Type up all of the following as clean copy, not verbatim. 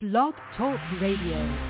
Blog Talk Radio.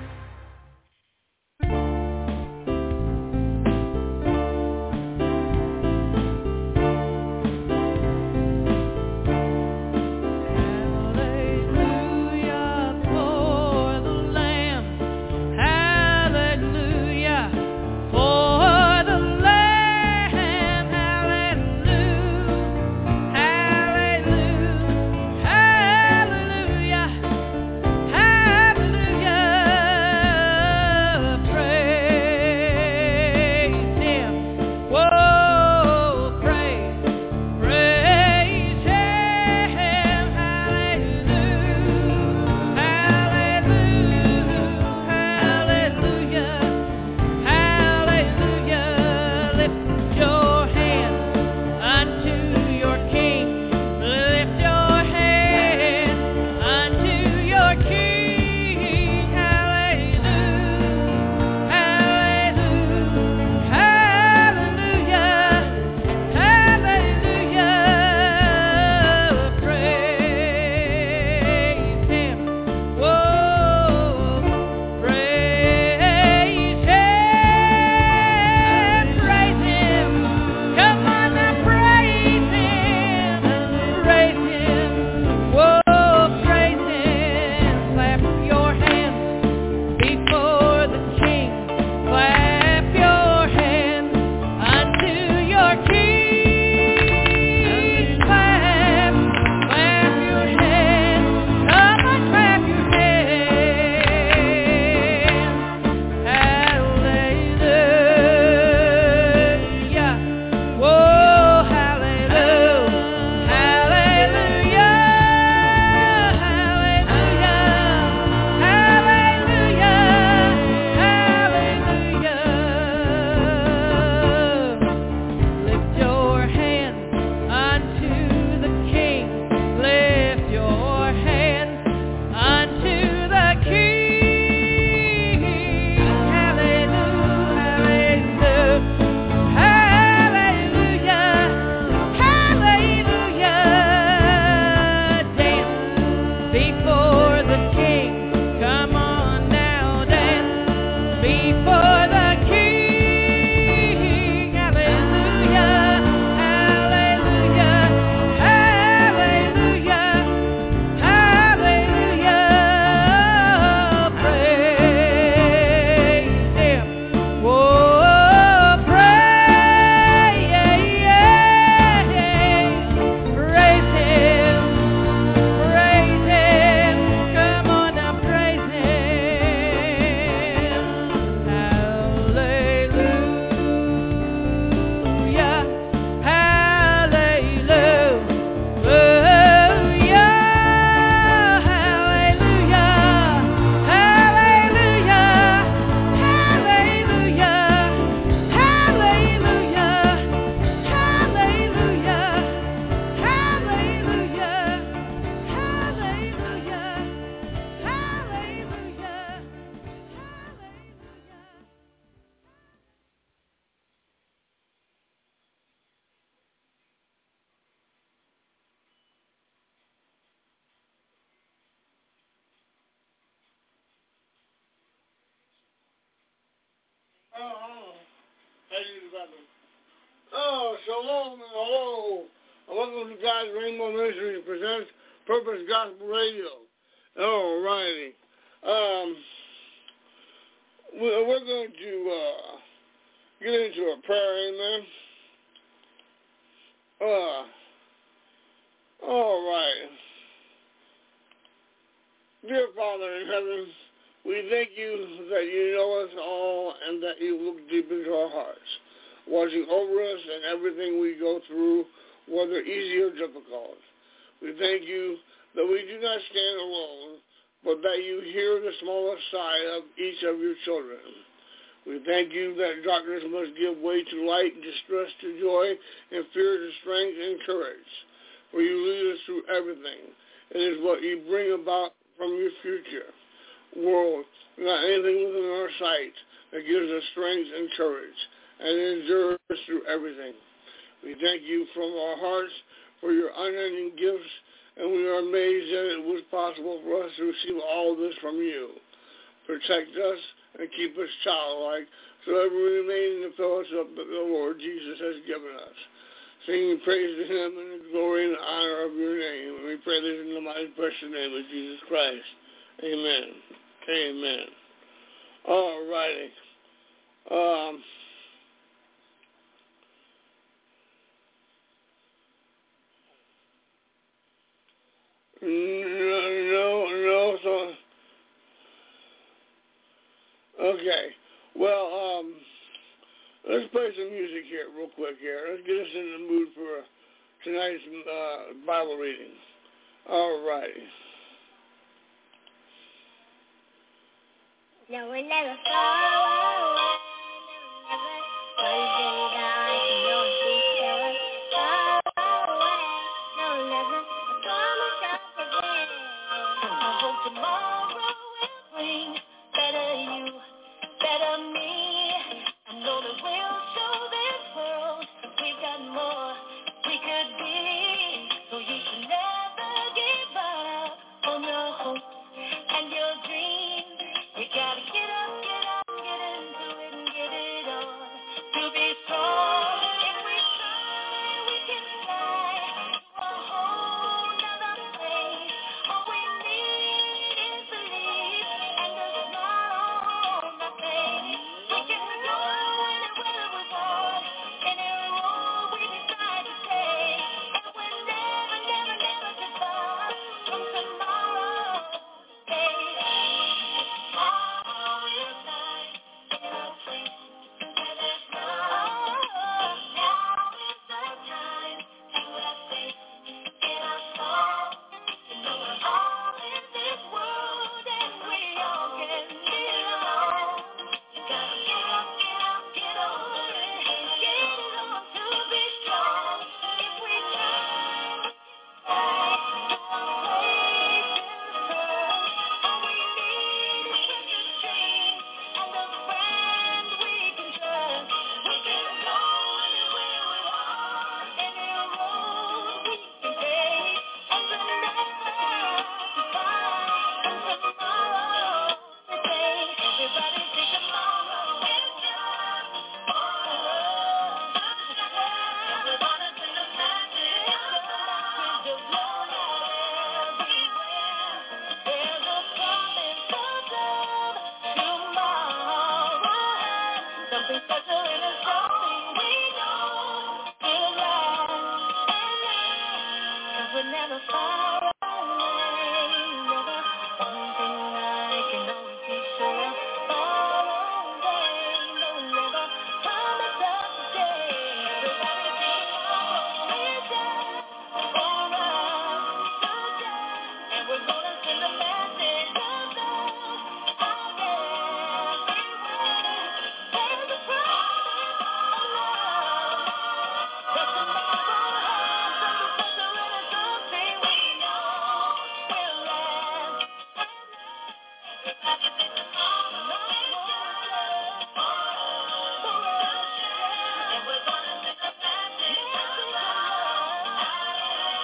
Shalom and hello. Welcome to God's Rainbow Ministries presents Purpose Gospel Radio. All righty. We're going to get into a prayer, amen. All right. Dear Father in heaven, we thank you that you know us all and that you look deep into our hearts, watching over us and everything we go through, whether easy or difficult. We thank you that we do not stand alone, but that you hear the smallest sigh of each of your children. We thank you that darkness must give way to light, distress to joy, and fear to strength and courage. For you lead us through everything. It is what you bring about from your future world, not anything within our sight, that gives us strength and courage and endures through everything. We thank you from our hearts for your unending gifts and we are amazed that it was possible for us to receive all this from you. Protect us and keep us childlike, so that we remain in the fellowship that the Lord Jesus has given us. Singing praise to him in the glory and honor of your name. And we pray this in the mighty precious name of Jesus Christ. Amen. Amen. All righty. So, okay. Well, let's play some music here real quick here. Let's get us in the mood for tonight's Bible reading. All righty. No, we're never far away. Tomorrow will bring better you, better me. I know that we'll show this world we've got more we could be. So you should never give up on your hope and your dreams. You gotta get up, get into it and get it on. To be strong, if we try, we can fly to a whole nother place. All we need is belief and a smile on our face. We can go anywhere we want, any road we decide to take, and we're never give up from tomorrow's day. Tomorrow is night in a place where there's none. Now is the time to have faith in our song. You know we're all in this world and we all can belong. You gotta get up, get over it, get it on to be strong. If we try, to a place in the sun. All we need is just a dream and a friend we can trust. We can go anywhere we want, any road we can take, and remember to find tomorrow today. Everybody say tomorrow is just for us. We're gonna send a message of love everywhere. There's a promise of love tomorrow. Something special in a story we know will last and last. 'Cause we're never far away. Never. One thing I can always be sure of. Far away. No, never. Promise us today. Everybody sing tomorrow is just for us today. And we're gonna send a message of love out everywhere. There's a promise of love that tomorrow has something special in it, something we know will last and last. Everybody say tomorrow is just for us today. And we're gonna send a message of love out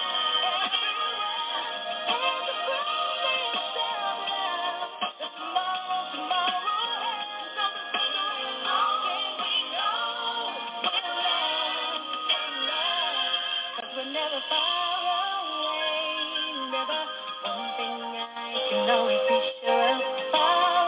everywhere. There's a promise of love that tomorrow has something special in it, something we know will last and last. 'Cause we're never far away, never. One thing I can always be sure of, far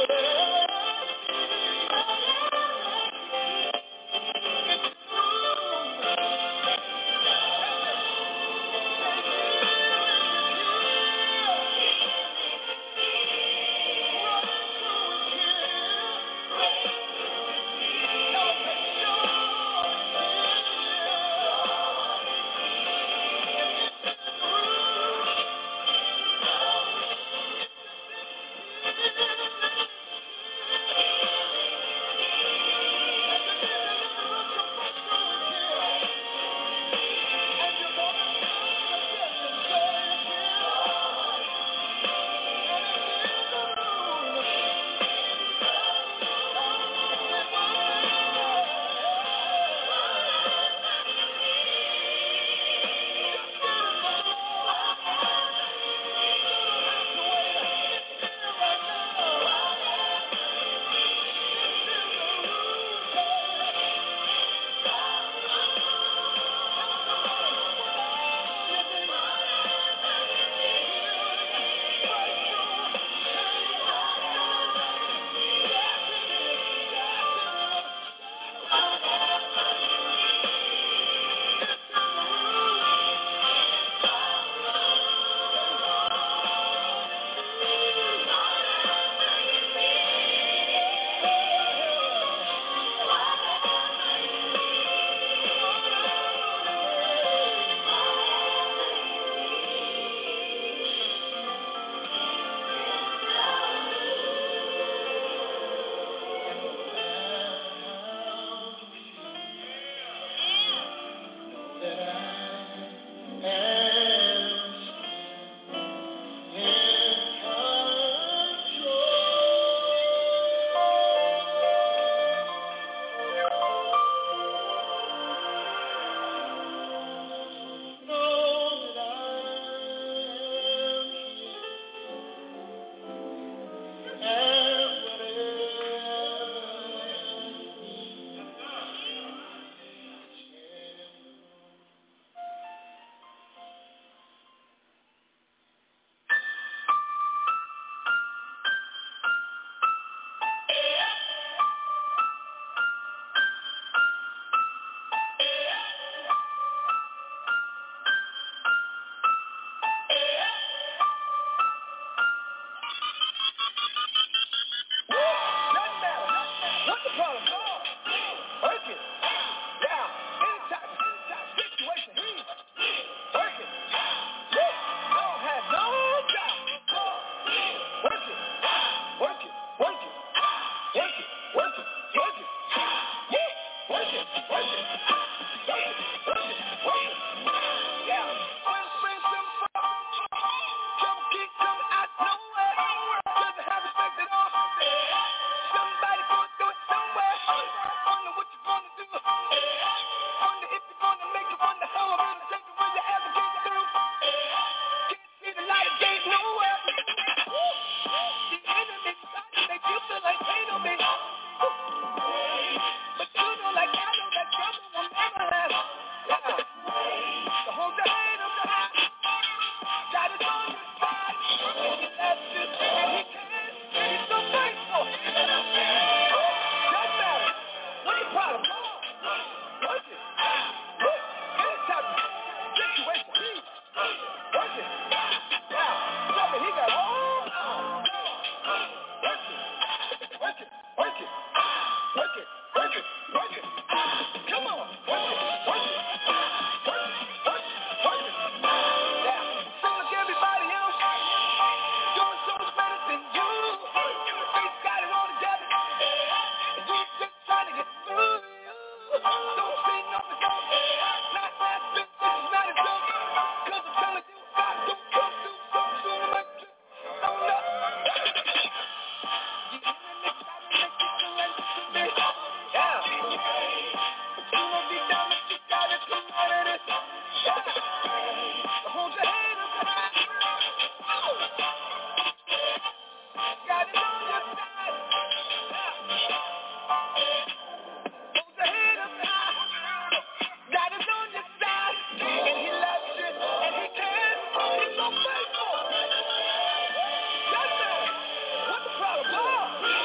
What the problem?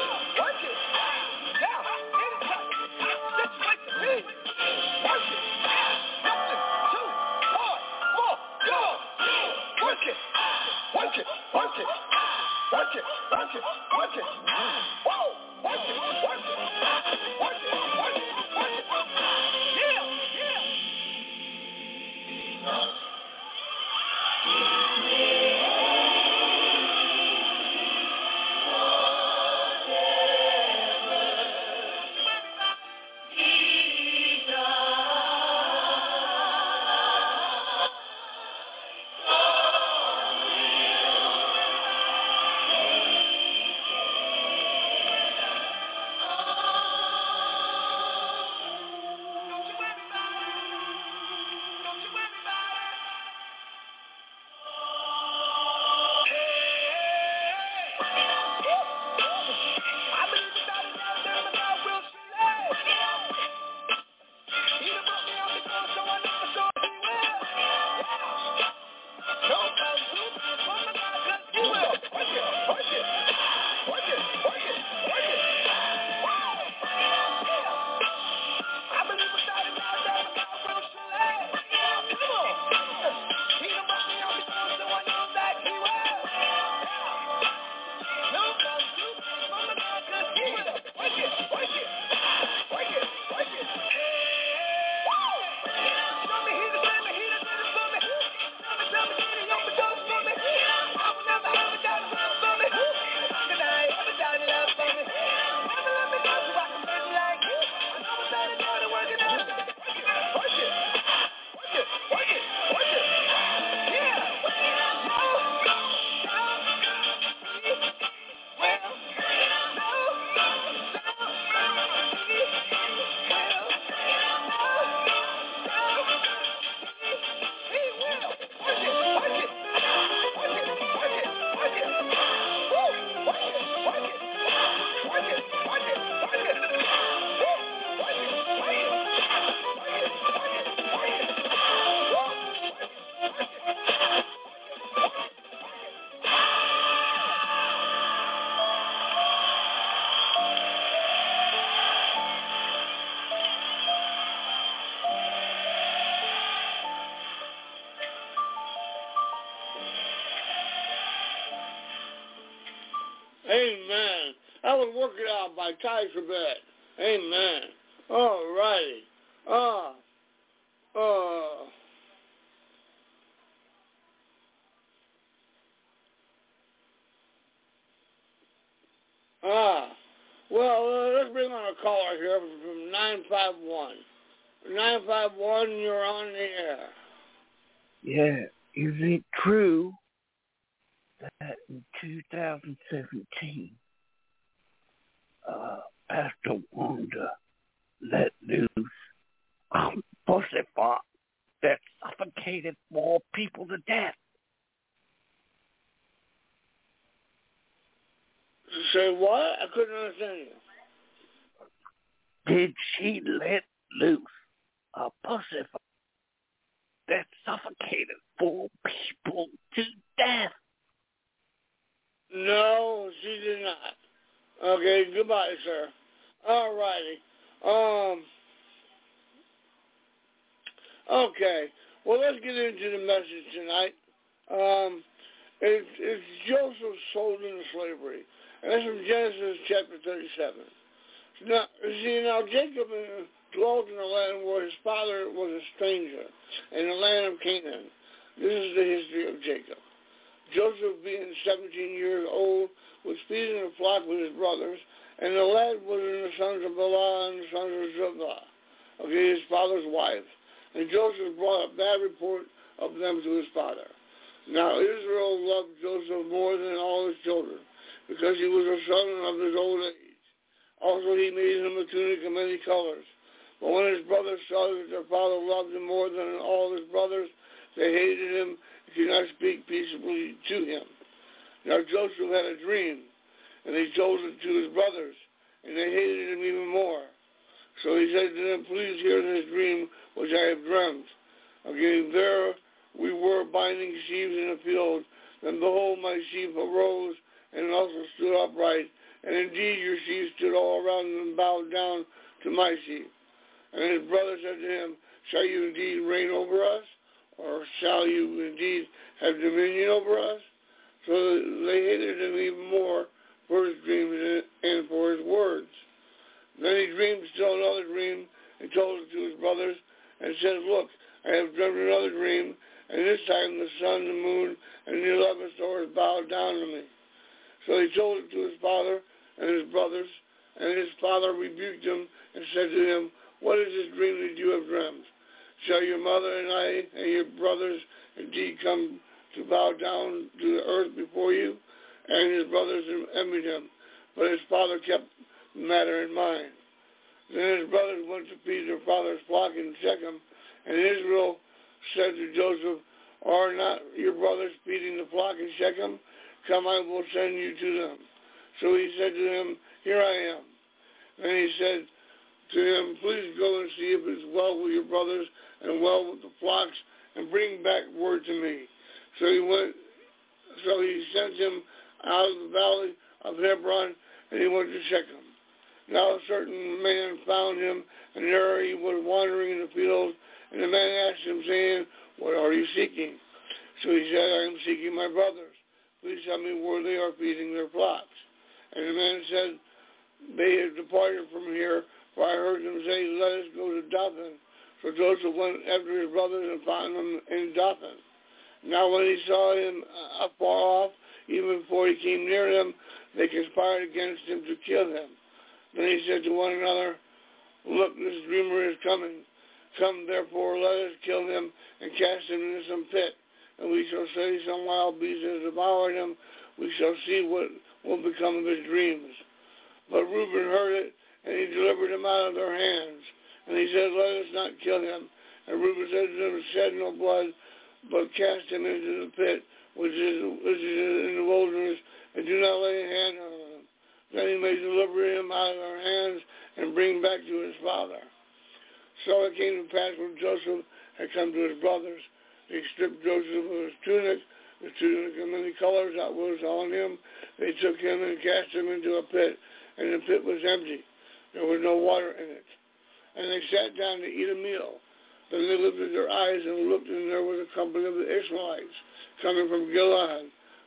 Amen. That was Work It Out by Ty Tribbett. Amen. All righty. Well, let's bring on a caller here from 951. 951, you're on the air. Yeah, is it true that in 2017, Pastor Wanda let loose a pussy fox that suffocated more people to death? Say what? I couldn't understand you. Did she let loose a pussy fox that suffocated 4 people to death? No, she did not. Okay, goodbye, sir. All righty. Okay. Well, let's get into the message tonight. It's Joseph sold into slavery. And that's from Genesis chapter 37. Now Jacob dwelt in a land where his father was a stranger, in the land of Canaan. This is the history of Jacob. Joseph, being 17 years old, was feeding a flock with his brothers, and the lad was in the sons of Bala and the sons of Zilpah, his father's wife. And Joseph brought a bad report of them to his father. Now Israel loved Joseph more than all his children, because he was a son of his old age. Also he made him a tunic of many colors. But when his brothers saw that their father loved him more than all his brothers, they hated him and could not speak peaceably to him. Now Joseph had a dream, and he told it to his brothers, and they hated him even more. So he said to them, please hear this dream which I have dreamt. Again, there we were binding sheaves in a field. Then behold, my sheep arose and also stood upright. And indeed your sheep stood all around and bowed down to my sheep. And his brother said to him, shall you indeed reign over us? Or shall you indeed have dominion over us? So they hated him even more for his dreams and for his words. Then he dreamed still another dream and told it to his brothers and said, look, I have dreamt another dream, and this time the sun, the moon, and the 11 stars bowed down to me. So he told it to his father and his brothers, and his father rebuked him and said to him, what is this dream that you have dreamt? Shall your mother and I and your brothers indeed come to bow down to the earth before you? And his brothers envied him, but his father kept the matter in mind. Then his brothers went to feed their father's flock in Shechem, and Israel said to Joseph, are not your brothers feeding the flock in Shechem? Come, I will send you to them. So he said to him, here I am. Then he said to him, please go and see if it is well with your brothers and well with the flocks, and bring back word to me. So he sent him out of the valley of Hebron, and he went to Shechem. Now a certain man found him, and there he was wandering in the field, and the man asked him, saying, what are you seeking? So he said, I am seeking my brothers. Please tell me where they are feeding their flocks. And the man said, they have departed from here, for I heard them say, let us go to Dothan. So Joseph went after his brothers and found them in Dothan. Now when he saw him afar off, even before he came near them, they conspired against him to kill him. Then he said to one another, look, this dreamer is coming. Come, therefore, let us kill him and cast him into some pit. And we shall say some wild beast has devoured him. We shall see what will become of his dreams. But Reuben heard it, and he delivered him out of their hands. And he said, let us not kill him. And Reuben said to them, shed no blood, but cast him into the pit, which is in the wilderness, and do not lay a hand on him. Then he may deliver him out of their hands and bring back to his father. So it came to pass when Joseph had come to his brothers, they stripped Joseph of his tunic, the tunic of many colors that was on him. They took him and cast him into a pit, and the pit was empty. There was no water in it. And they sat down to eat a meal. Then they lifted their eyes and looked, and there was a company of the Ishmaelites coming from Gilead,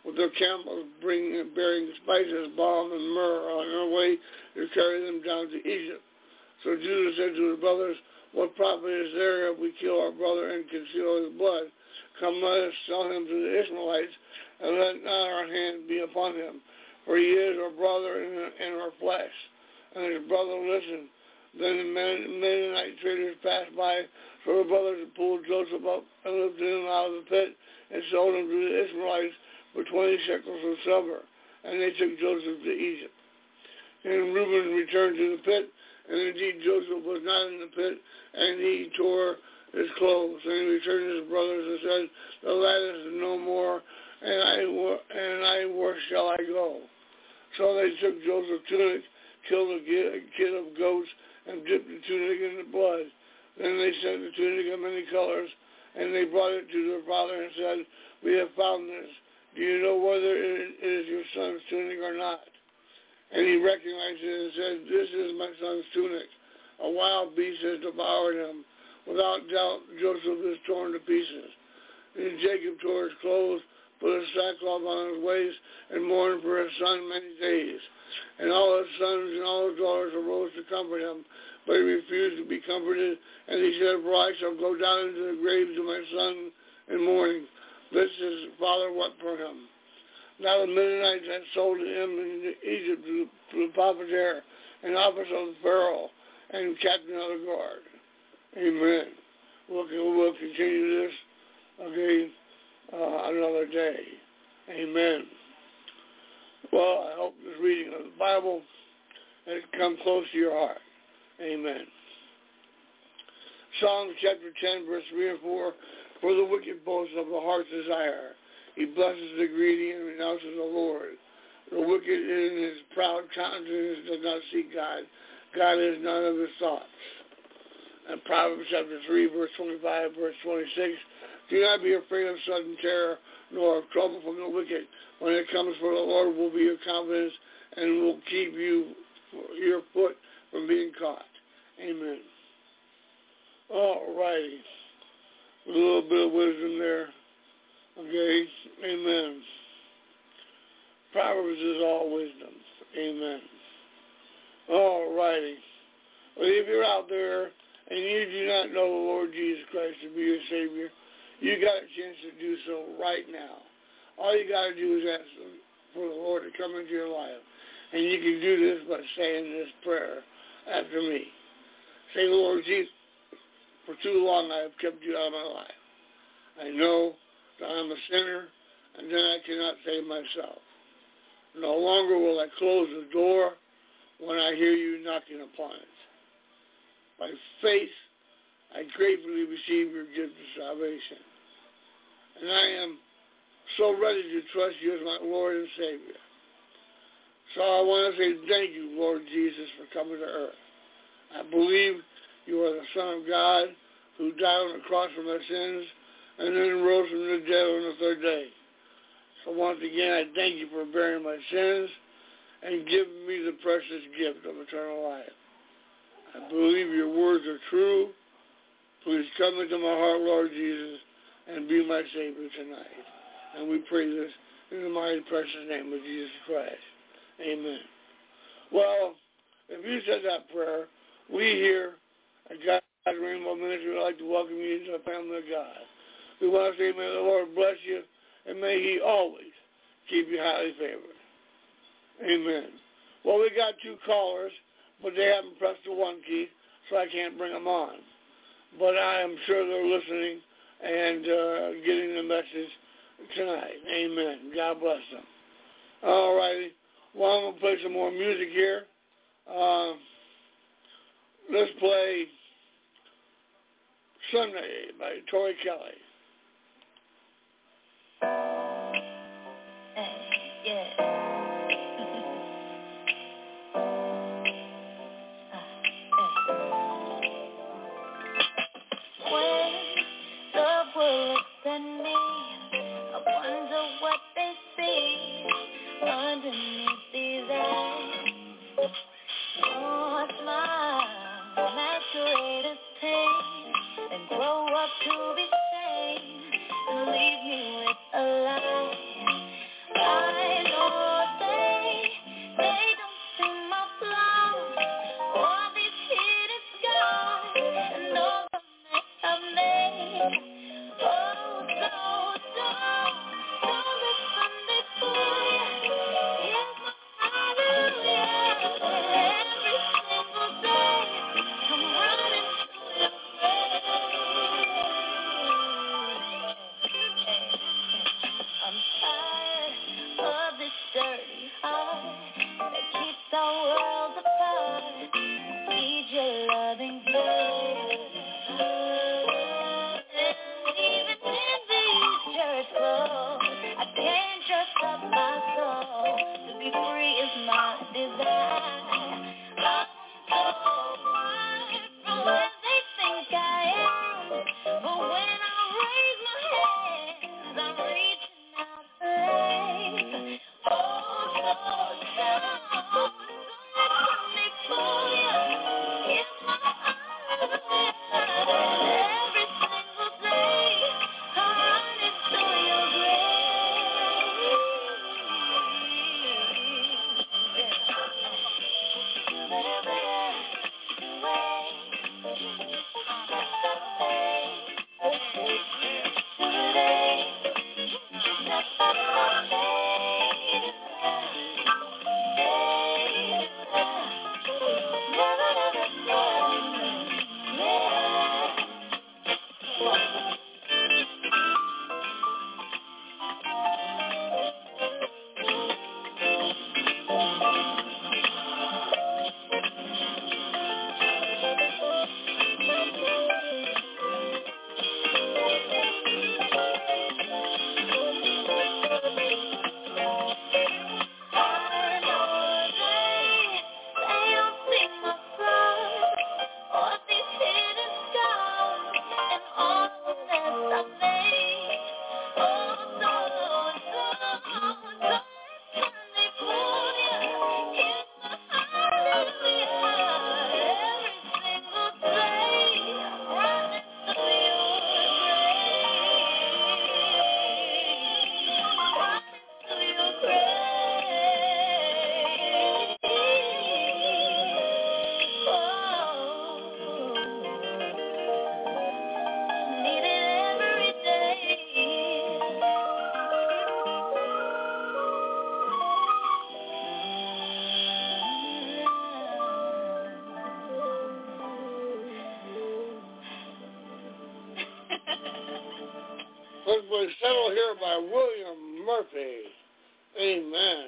with their camels bearing spices, balm, and myrrh on their way to carry them down to Egypt. So Judah said to his brothers, what profit is there if we kill our brother and conceal his blood? Come, let us sell him to the Ishmaelites, and let not our hand be upon him, for he is our brother in our flesh. And his brother listened. Then the Midianite traders passed by, so the brothers pulled Joseph up and lifted him out of the pit and sold him to the Ishmaelites for 20 shekels of silver, and they took Joseph to Egypt. And Reuben returned to the pit, and indeed Joseph was not in the pit, and he tore his clothes. And he returned to his brothers and said, the lad is no more, and where shall I go? So they took Joseph's tunic, killed a kid of goats, and dipped the tunic in the blood. Then they sent the tunic of many colors, and they brought it to their father and said, we have found this. Do you know whether it is your son's tunic or not? And he recognized it and said, this is my son's tunic. A wild beast has devoured him. Without doubt, Joseph is torn to pieces. And Jacob tore his clothes, put a sackcloth on his waist, and mourned for his son many days. And all his sons and all his daughters arose to comfort him, but he refused to be comforted. And he said, for I shall go down into the grave to my son in mourning. This his father wept for him. Now the Midianites had sold him in Egypt to the Potiphar, an officer of the Pharaoh, and captain of the guard. Amen. We'll continue this, another day. Amen. Well, I hope this reading of the Bible has come close to your heart. Amen. Psalm chapter 10, verse 3 and 4, for the wicked boast of the heart's desire. He blesses the greedy and renounces the Lord. The wicked in his proud countenance does not seek God. God is none of his thoughts. And Proverbs chapter 3, verse 25, verse 26, do not be afraid of sudden terror, nor of trouble from the wicked. When it comes, for the Lord will be your confidence and will keep your foot from being caught. Amen. All righty. A little bit of wisdom there. Okay, amen. Proverbs is all wisdom. Amen. All righty. Well, if you're out there and you do not know the Lord Jesus Christ to be your Savior, you got a chance to do so right now. All you got to do is ask for the Lord to come into your life. And you can do this by saying this prayer after me. Say, Lord Jesus, for too long I have kept you out of my life. I know that I'm a sinner, and then I cannot save myself. No longer will I close the door when I hear you knocking upon it. By faith, I gratefully receive your gift of salvation. And I am so ready to trust you as my Lord and Savior. So I want to say thank you, Lord Jesus, for coming to earth. I believe you are the Son of God who died on the cross for my sins and then rose from the dead on the third day. So once again, I thank you for bearing my sins and giving me the precious gift of eternal life. I believe your words are true. Please come into my heart, Lord Jesus, and be my Savior tonight. And we pray this in the mighty precious name of Jesus Christ. Amen. Well, if you said that prayer, we here at God's Rainbow Ministry would like to welcome you into the family of God. We want to say, may the Lord bless you, and may he always keep you highly favored. Amen. Well, we got two callers, but they haven't pressed the one key, so I can't bring them on. But I am sure they're listening and getting the message tonight. Amen. God bless them. All righty. Well, I'm going to play some more music here. Let's play Sunday by Tori Kelly. To be saved and leave me with a lie. apart. Need your loving touch. And even in these church clothes, I can't trust up my soul. To be free is my desire. I'm so far from where they think I am. But when I raise my hands, I'm reaching out for life. Oh, so down. So let me pull you in my arms. Every single day, I run into your First place settled here by William Murphy. Amen.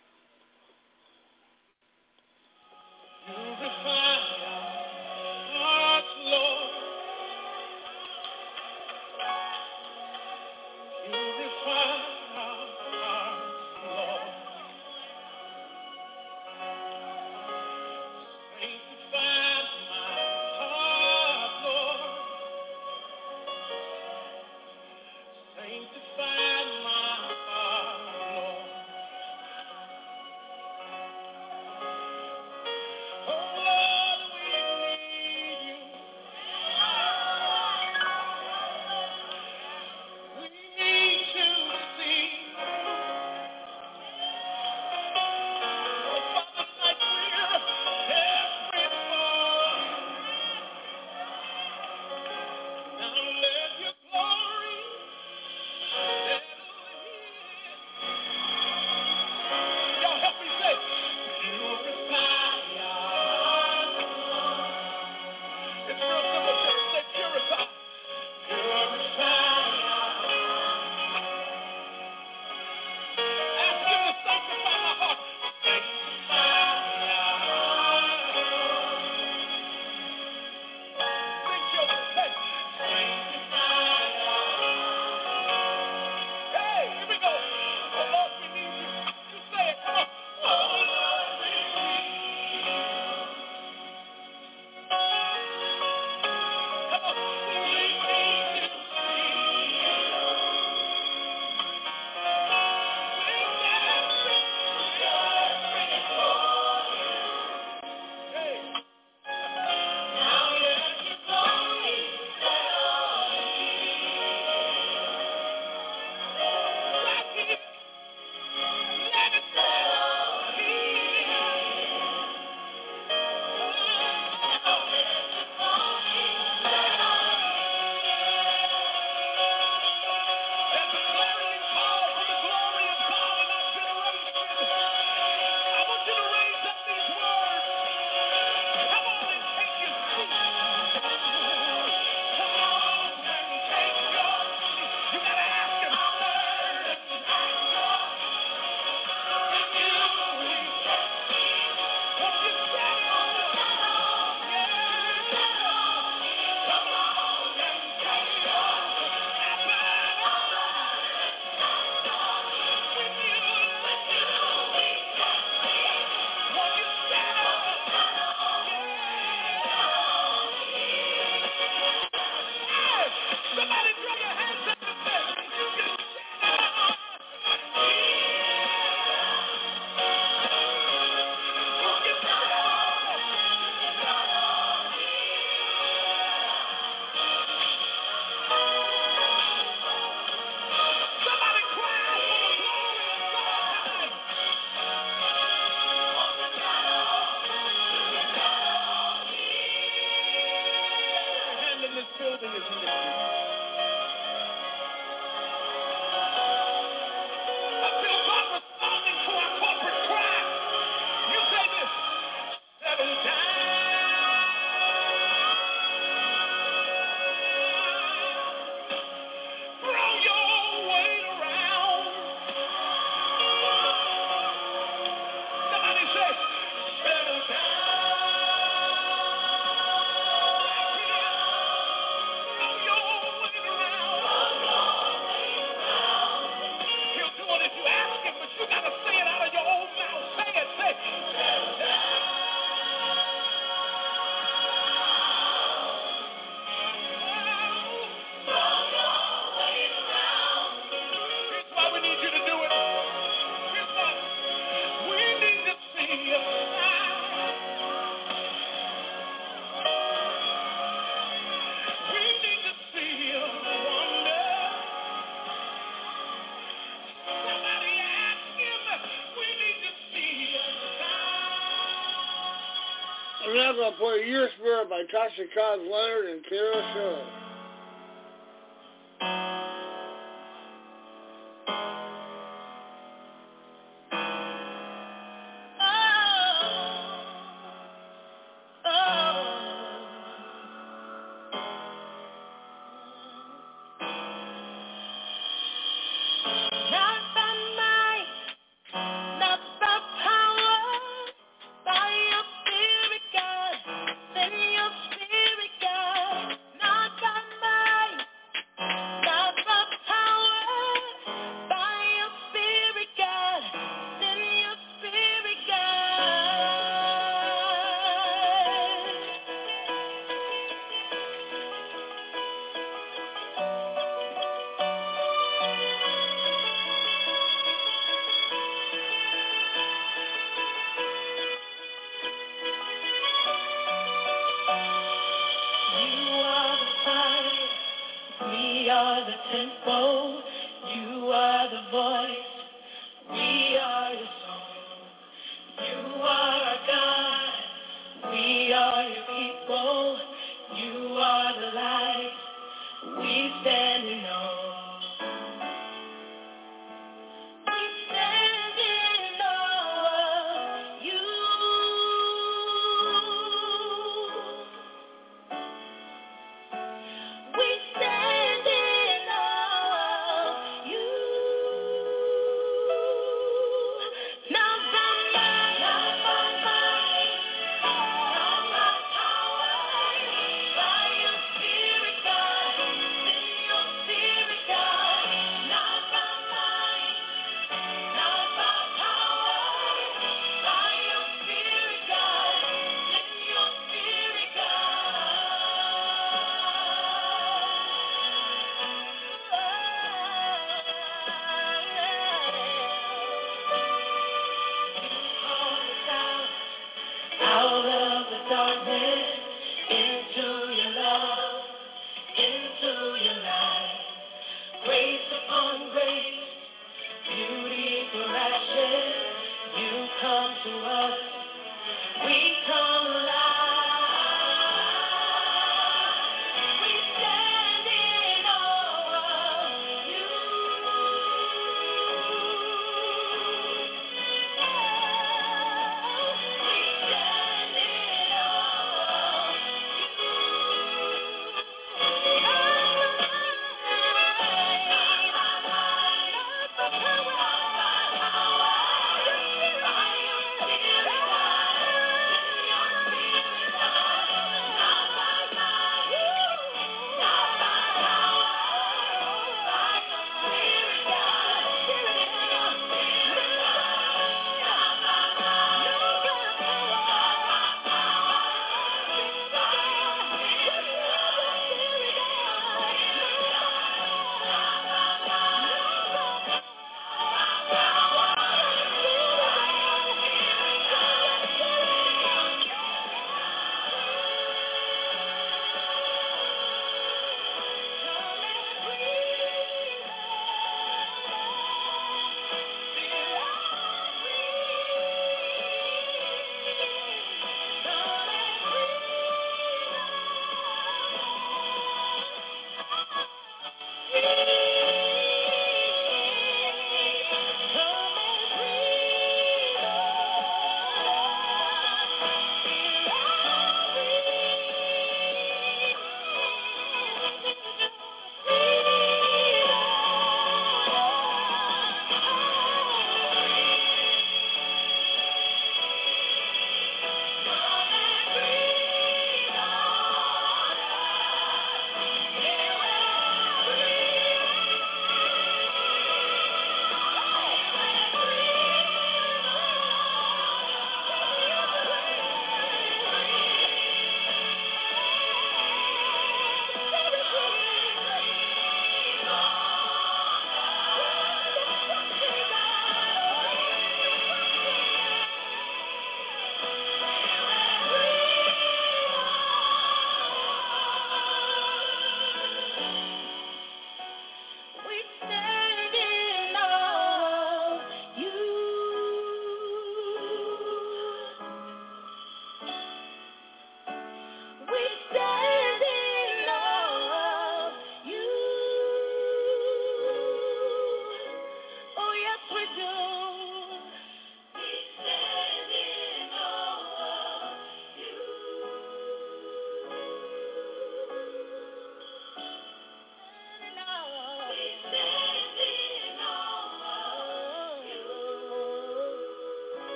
You refine hearts, Lord. You refine our hearts, Lord. Sanctify my heart, Lord. Sanctify my heart, Lord. I'm now going to play Your Spirit by Tasha Cobbs Leonard and Kara Shore. We stand in awe of you.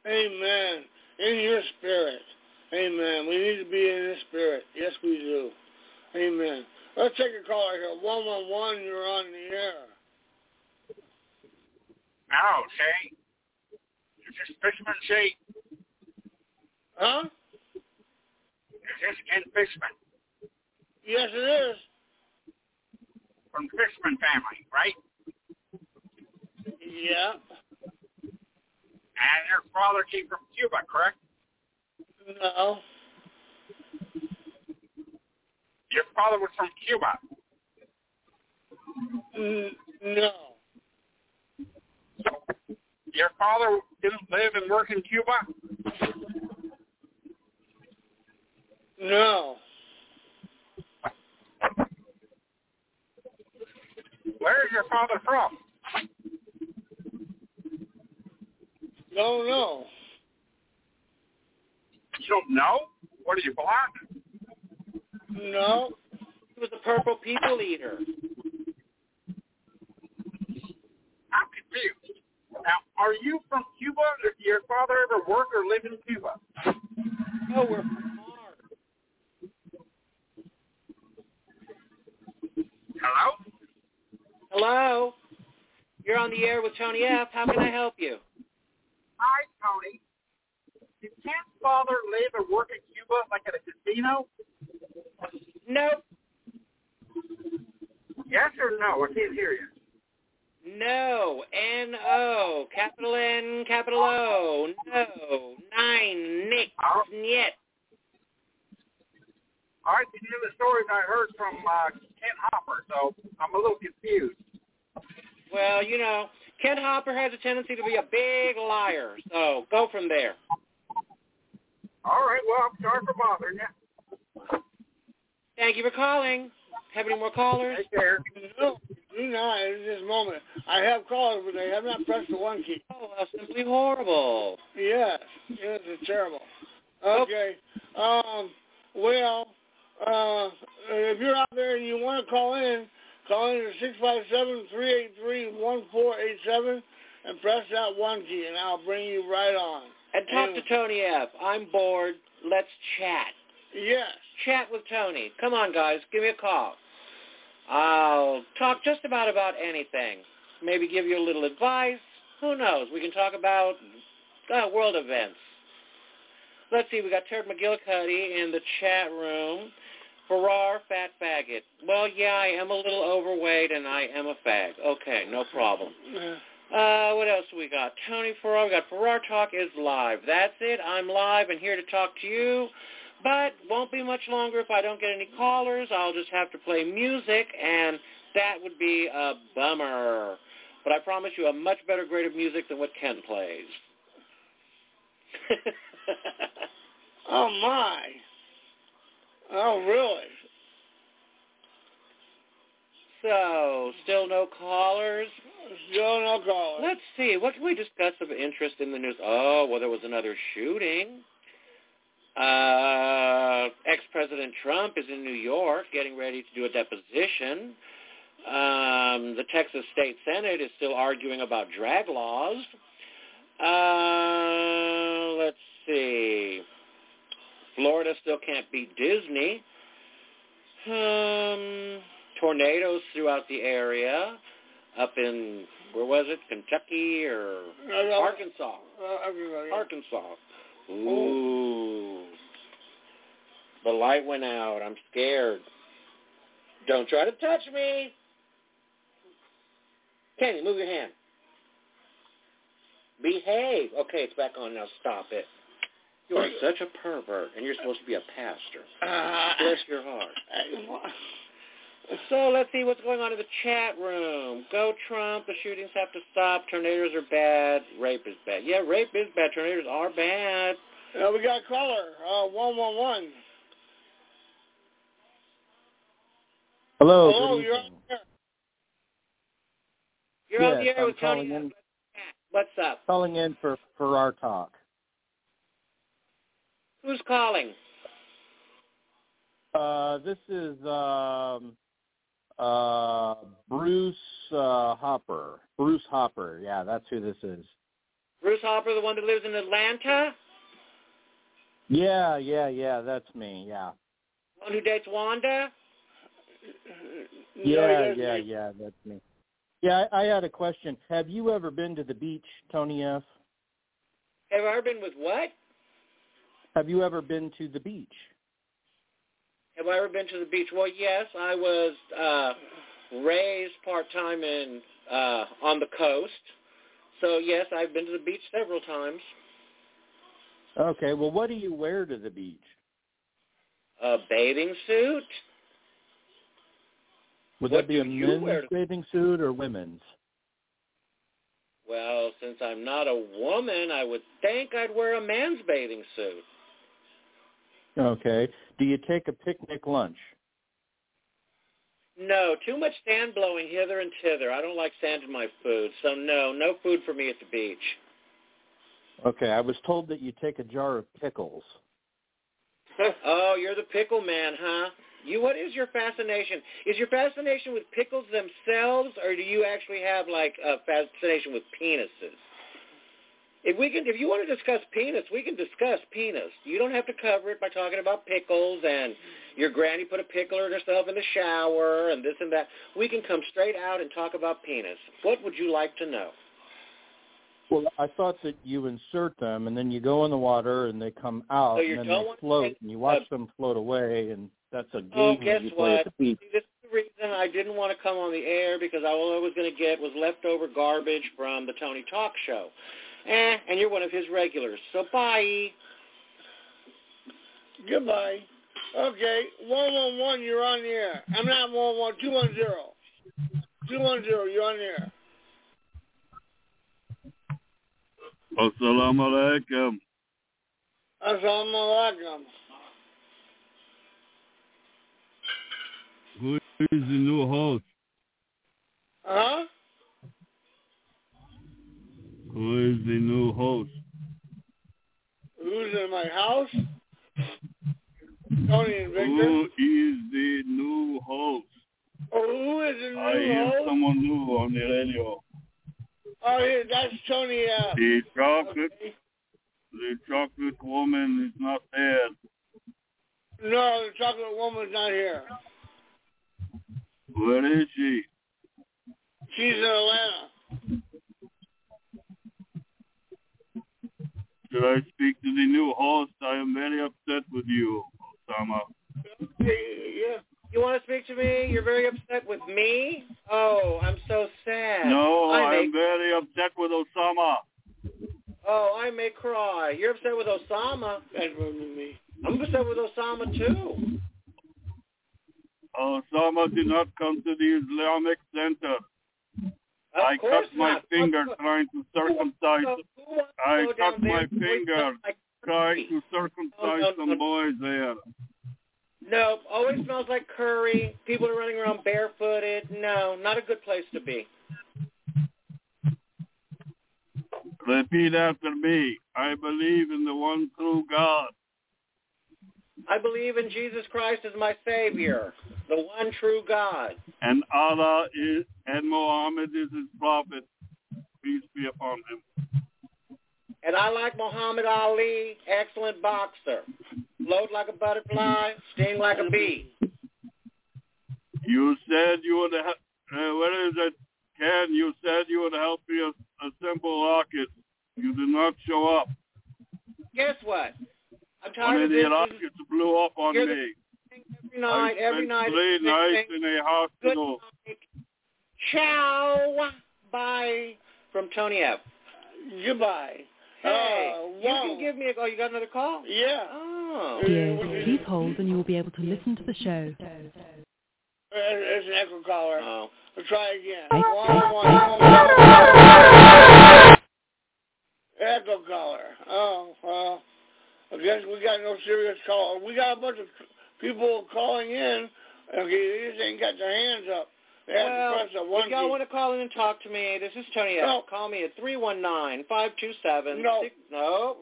Amen. In your spirit. Amen. We need to be in his spirit. Yes, we do. Amen. Let's take a call right here. 111, you're on the air. Oh, Shay. Is this Fishman, Shay? Huh? Is this Ken Fishman? Yes, it is. From the Fishman family, right? Yeah. And your father came from Cuba, correct? No. Your father was from Cuba. No. So your father didn't live and work in Cuba? No. Where is your father from? Don't know. You don't know? What are you, blind? No. He was a purple people eater. I'm confused. Now, are you from Cuba? Did your father ever work or live in Cuba? No, we're from Mars. Hello? Hello? You're on the air with Tony F. How can I help you? Hi, Tony. Did Kent's father live or work in Cuba, like at a casino? Nope. Yes or no? I can't hear you. No. N-O. Capital N, capital O. No. Nine. Nick. Niet. All right, these are the stories I heard from Kent Hopper, so I'm a little confused. Well, you know, Kent Hopper has a tendency to be a big liar, so go from there. All right, well, I'm sorry for bothering you. Thank you for calling. Have any more callers? Take care. No. Do not at this moment. I have callers, but they have not pressed the one key. Oh, simply horrible. Yes. Yes, it's terrible. Okay. Well, if you're out there and you want to call in to 657-383-1487 and press that one key, and I'll bring you right on. And talk to Tony F. I'm bored. Let's chat. Yes. Chat with Tony. Come on, guys. Give me a call. I'll talk just about anything. Maybe give you a little advice. Who knows? We can talk about world events. Let's see. We got Turd McGillicuddy in the chat room. Farrar, fat faggot. Well, yeah, I am a little overweight and I am a fag. Okay, no problem. What else do we got? Tony Farrar. We got Farrar Talk is live. That's it. I'm live and here to talk to you. But won't be much longer if I don't get any callers. I'll just have to play music, and that would be a bummer. But I promise you a much better grade of music than what Ken plays. Oh, my. Oh, really? So, still no callers? Still no callers. Let's see. What can we discuss of interest in the news? Oh, well, there was another shooting. Ex-President Trump is in New York getting ready to do a deposition. The Texas State Senate is still arguing about drag laws. Let's see. Florida still can't beat Disney. Tornadoes throughout the area. Up in, where was it? Kentucky or Arkansas? Arkansas. Ooh. The light went out. I'm scared. Don't try to touch me. Kenny, move your hand. Behave. Okay, it's back on now. Stop it. You are such a pervert, and you're supposed to be a pastor. Bless your heart. So let's see what's going on in the chat room. Go Trump. The shootings have to stop. Tornadoes are bad. Rape is bad. Yeah, rape is bad. Tornadoes are bad. We got a caller. 111. Hello. Hello, you're on there. You're on the air I'm with Tony. calling in. What's up? Calling in for our talk. Who's calling? This is Bruce Hopper. Bruce Hopper. Yeah, that's who this is. Bruce Hopper, the one that lives in Atlanta? Yeah, that's me, yeah. One who dates Wanda? Yeah, that's me. Yeah, I had a question. Have you ever been to the beach, Tony F.? Have I ever been with what? Have you ever been to the beach? Have I ever been to the beach? Well, yes, I was raised part-time on the coast. So, yes, I've been to the beach several times. Okay, well, what do you wear to the beach? A bathing suit. Would What that be a do you men's wear to- bathing suit or women's? Well, since I'm not a woman, I would think I'd wear a man's bathing suit. Okay. Do you take a picnic lunch? No, too much sand blowing hither and thither. I don't like sand in my food, so no food for me at the beach. Okay, I was told that you take a jar of pickles. Oh, you're the pickle man, huh? What is your fascination? Is your fascination with pickles themselves, or do you actually have like a fascination with penises? If you want to discuss penis, we can discuss penis. You don't have to cover it by talking about pickles and your granny put a pickle in herself in the shower and this and that. We can come straight out and talk about penis. What would you like to know? Well, I thought that you insert them, and then you go in the water, and they come out, So and then they float, and you watch them float away, and that's a game that you play at the beach. See, this is the reason I didn't want to come on the air, because all I was going to get was leftover garbage from the Tony Talk Show. And you're one of his regulars, so bye. Goodbye. Okay, 111, you're on the air. I'm not 111, 210. 210, you're on the air. Assalamu alaikum. Assalamu alaikum. Who is the new host? Huh? Who is the new host? Who's in my house? Tony and Victor. Who is the new host? Oh, who is the new I hear host? someone new on the radio. Oh, yeah, that's Tony. The chocolate, Okay. the chocolate woman is not there. No, the chocolate woman's not here. Where is she? She's in Atlanta. Should I speak to the new host? I am very upset with you, Osama. Yeah. You want to speak to me? You're very upset with me? Oh, I'm so sad. No, I'm very upset with Osama. Oh, I may cry. You're upset with Osama? I'm upset with Osama, too. Osama did not come to the Islamic Center. I cut my finger trying to circumcise. I cut my finger trying to circumcise some boys there. No, always smells like curry. People are running around barefooted. No, not a good place to be. Repeat after me. I believe in the one true God. I believe in Jesus Christ as my Savior, the one true God. And Allah is, and Muhammad is his prophet. Peace be upon him. And I like Muhammad Ali, excellent boxer. Float like a butterfly, sting like a bee. You said you would, where is it, Ken? You said you would help me assemble rockets. You did not show up. Guess what? I'm One tired of of the this. rockets blew up on me. Every night. 3 nights in a hospital. Ciao. Bye. From Tony F. Goodbye. Hey, you can give me a call. You got another call? Yeah. Oh. Please hold and you will be able to listen to the show. There's an echo caller. Oh. We'll try again. Echo caller. Oh, well, I guess we got no serious call. We got a bunch of people calling in. Okay, they just ain't got their hands up. They have to press a one if y'all key. want to call in and talk to me, this is Tony F. No. Call me at 319-527. No.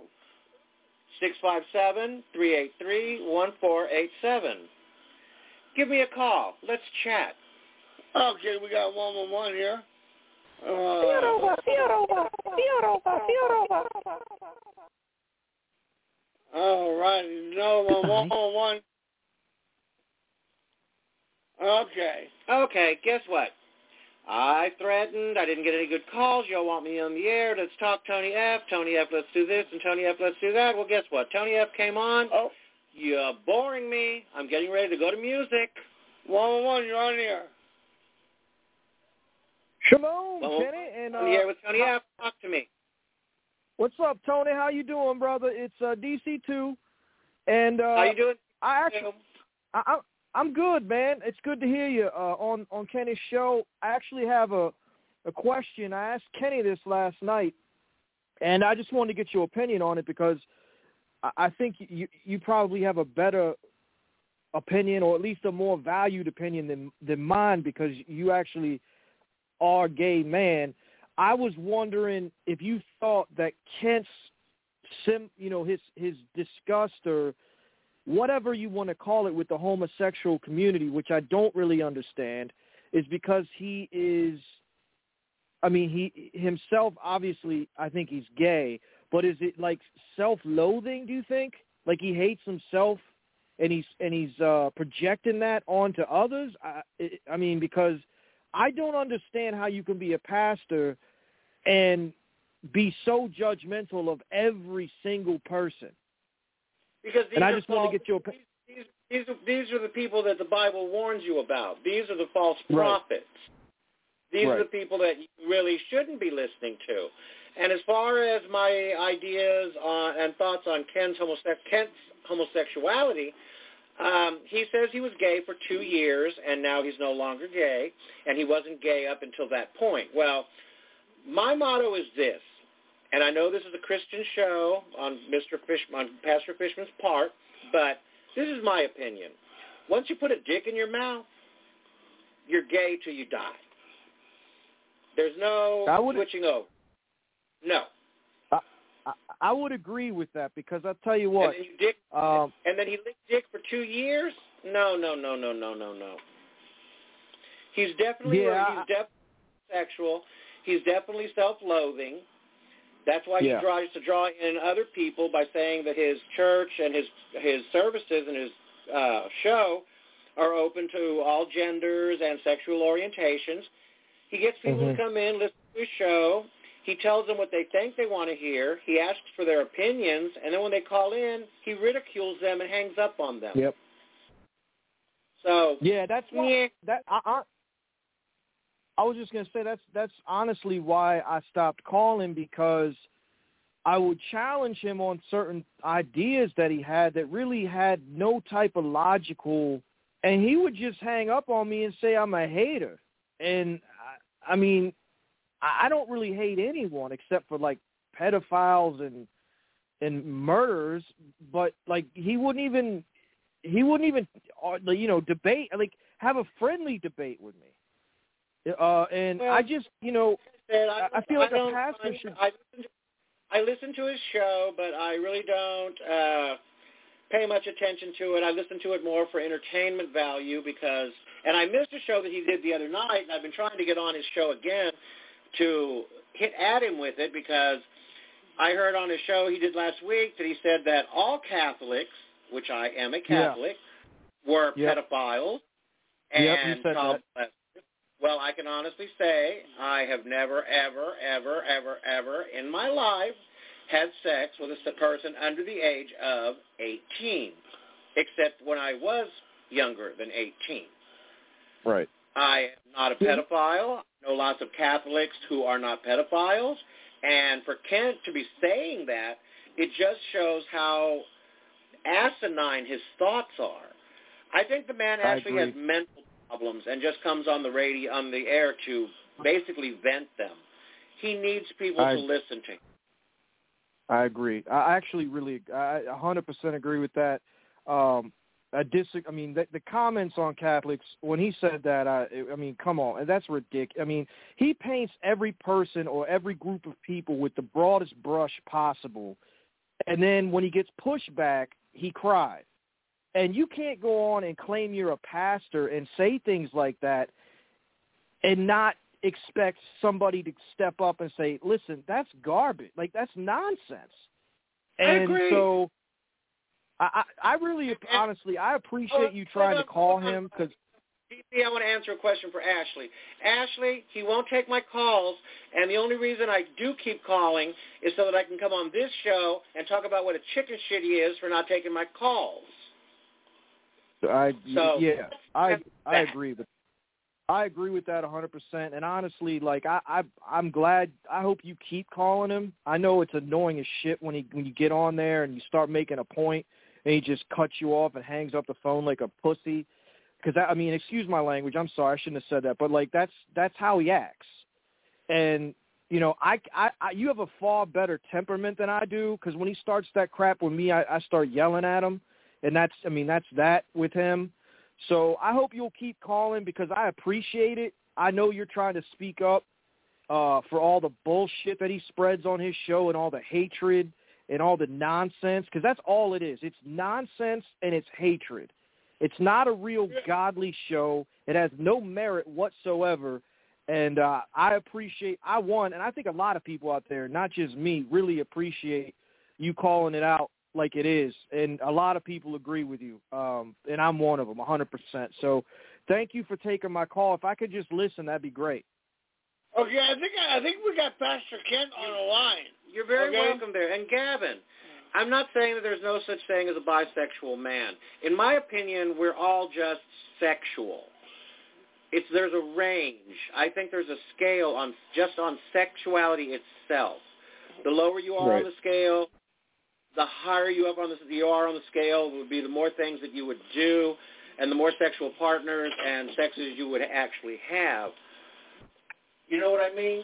657-383-1487. Give me a call. Let's chat. Okay, we got 111 here. All right, no one. Okay. Okay, guess what? I threatened. I didn't get any good calls. Y'all want me on the air. Let's talk Tony F. Tony F, let's do this, and Tony F, let's do that. Well, guess what? Tony F came on. Oh. You're boring me. I'm getting ready to go to music. 111, you're on the air. Shalom, Well, Kenny. And on the air with Tony F. Talk to me. What's up, Tony? How you doing, brother? It's DC2. And How you doing? I'm good, man. It's good to hear you on Kenny's show. I actually have a question. I asked Kenny this last night, and I just wanted to get your opinion on it because I think you probably have a better opinion, or at least a more valued opinion than mine, because you actually are a gay man. I was wondering if you thought that Kent's his disgust or whatever you want to call it with the homosexual community, which I don't really understand, is because he is, he himself, obviously, I think he's gay, but is it like self-loathing, do you think? Like he hates himself and he's projecting that onto others? Because I don't understand how you can be a pastor and be so judgmental of every single person. Because I just want to get your opinion. These are the people that the Bible warns you about. These are the false prophets. These are the people that you really shouldn't be listening to. And as far as my ideas and thoughts on Kent's homosexuality, he says he was gay for 2 years, and now he's no longer gay, and he wasn't gay up until that point. Well, my motto is this, and I know this is a Christian show on Pastor Fishman's part, but this is my opinion. Once you put a dick in your mouth, you're gay till you die. There's no switching over. No. I would agree with that, because I'll tell you what. And then he licked dick for 2 years? No. He's definitely sexual. He's definitely self-loathing. That's why he tries to draw in other people by saying that his church and his services and his show are open to all genders and sexual orientations. He gets people to come in, listen to his show. He tells them what they think they want to hear. He asks for their opinions, and then when they call in, he ridicules them and hangs up on them. Yep. So that's why I was just going to say that's honestly why I stopped calling, because I would challenge him on certain ideas that he had that really had no type of logical, and he would just hang up on me and say I'm a hater. And I don't really hate anyone except for like pedophiles and murderers, but like he wouldn't even debate, like have a friendly debate with me. I just I feel like a pastor should. I listen to his show, but I really don't pay much attention to it. I listen to it more for entertainment value and I missed a show that he did the other night, and I've been trying to get on his show again to hit at him with it, because I heard on his show he did last week that he said that all Catholics, which I am a Catholic, were pedophiles and child molesters. Well, I can honestly say I have never, ever, ever, ever, ever in my life had sex with a person under the age of 18, except when I was younger than 18. Right. I am not a pedophile. I know lots of Catholics who are not pedophiles. And for Kent to be saying that, it just shows how asinine his thoughts are. I think the man actually has mental problems and just comes on the radio, on the air, to basically vent them. He needs people to listen to him. I agree. I actually I 100% agree with that. The comments on Catholics, when he said that, come on, that's ridiculous. He paints every person or every group of people with the broadest brush possible, and then when he gets pushback, he cries. And you can't go on and claim you're a pastor and say things like that and not expect somebody to step up and say, listen, that's garbage. Like, that's nonsense. And I agree. So I really, honestly, I appreciate you trying to call him because... DC, I want to answer a question for Ashley. Ashley, he won't take my calls, and the only reason I do keep calling is so that I can come on this show and talk about what a chicken shit he is for not taking my calls. I agree with. I agree with that 100%. And honestly, like I'm glad. I hope you keep calling him. I know it's annoying as shit when you get on there and you start making a point and he just cuts you off and hangs up the phone like a pussy. Because I mean, excuse my language. I'm sorry, I shouldn't have said that. But like that's how he acts. And you know, you have a far better temperament than I do. Because when he starts that crap with me, I start yelling at him. And that's that with him. So I hope you'll keep calling because I appreciate it. I know you're trying to speak up for all the bullshit that he spreads on his show and all the hatred and all the nonsense, because that's all it is. It's nonsense and it's hatred. It's not a real godly show. It has no merit whatsoever. And and I think a lot of people out there, not just me, really appreciate you calling it out like it is. And a lot of people agree with you. And I'm one of them, 100%. So thank you for taking my call. If I could just listen, that'd be great. Okay, I think we got Pastor Kent on the line. You're very welcome there. And Gavin, I'm not saying that there's no such thing as a bisexual man. In my opinion, we're all just sexual. There's a range. I think there's a scale on sexuality itself. The lower you are on the scale, the higher you are on the scale would be the more things that you would do and the more sexual partners and sexes you would actually have. You know what I mean?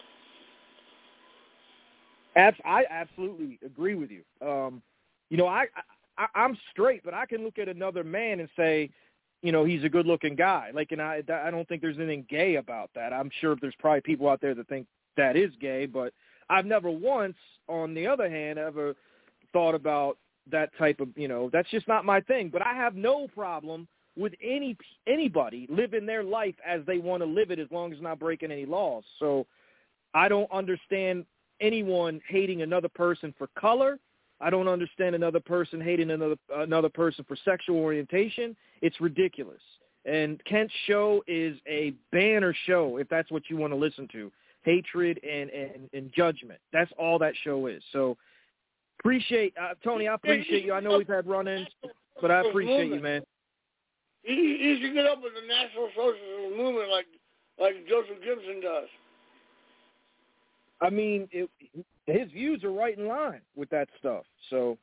I absolutely agree with you. You know, I'm straight, but I can look at another man and say, you know, he's a good-looking guy. Like, and I don't think there's anything gay about that. I'm sure there's probably people out there that think that is gay, but I've never once, on the other hand, ever thought about that type of, you know, that's just not my thing. But I have no problem with anybody living their life as they want to live it as long as not breaking any laws. So I don't understand anyone hating another person for color. I don't understand another person hating another person for sexual orientation. It's ridiculous. And Kent's show is a banner show, if that's what you want to listen to. Hatred and judgment. That's all that show is. So Tony, I appreciate you. I know we've had run-ins, but I appreciate you, man. He should get up with the National Socialist Movement like Joseph Gibson does. I mean, his views are right in line with that stuff. So,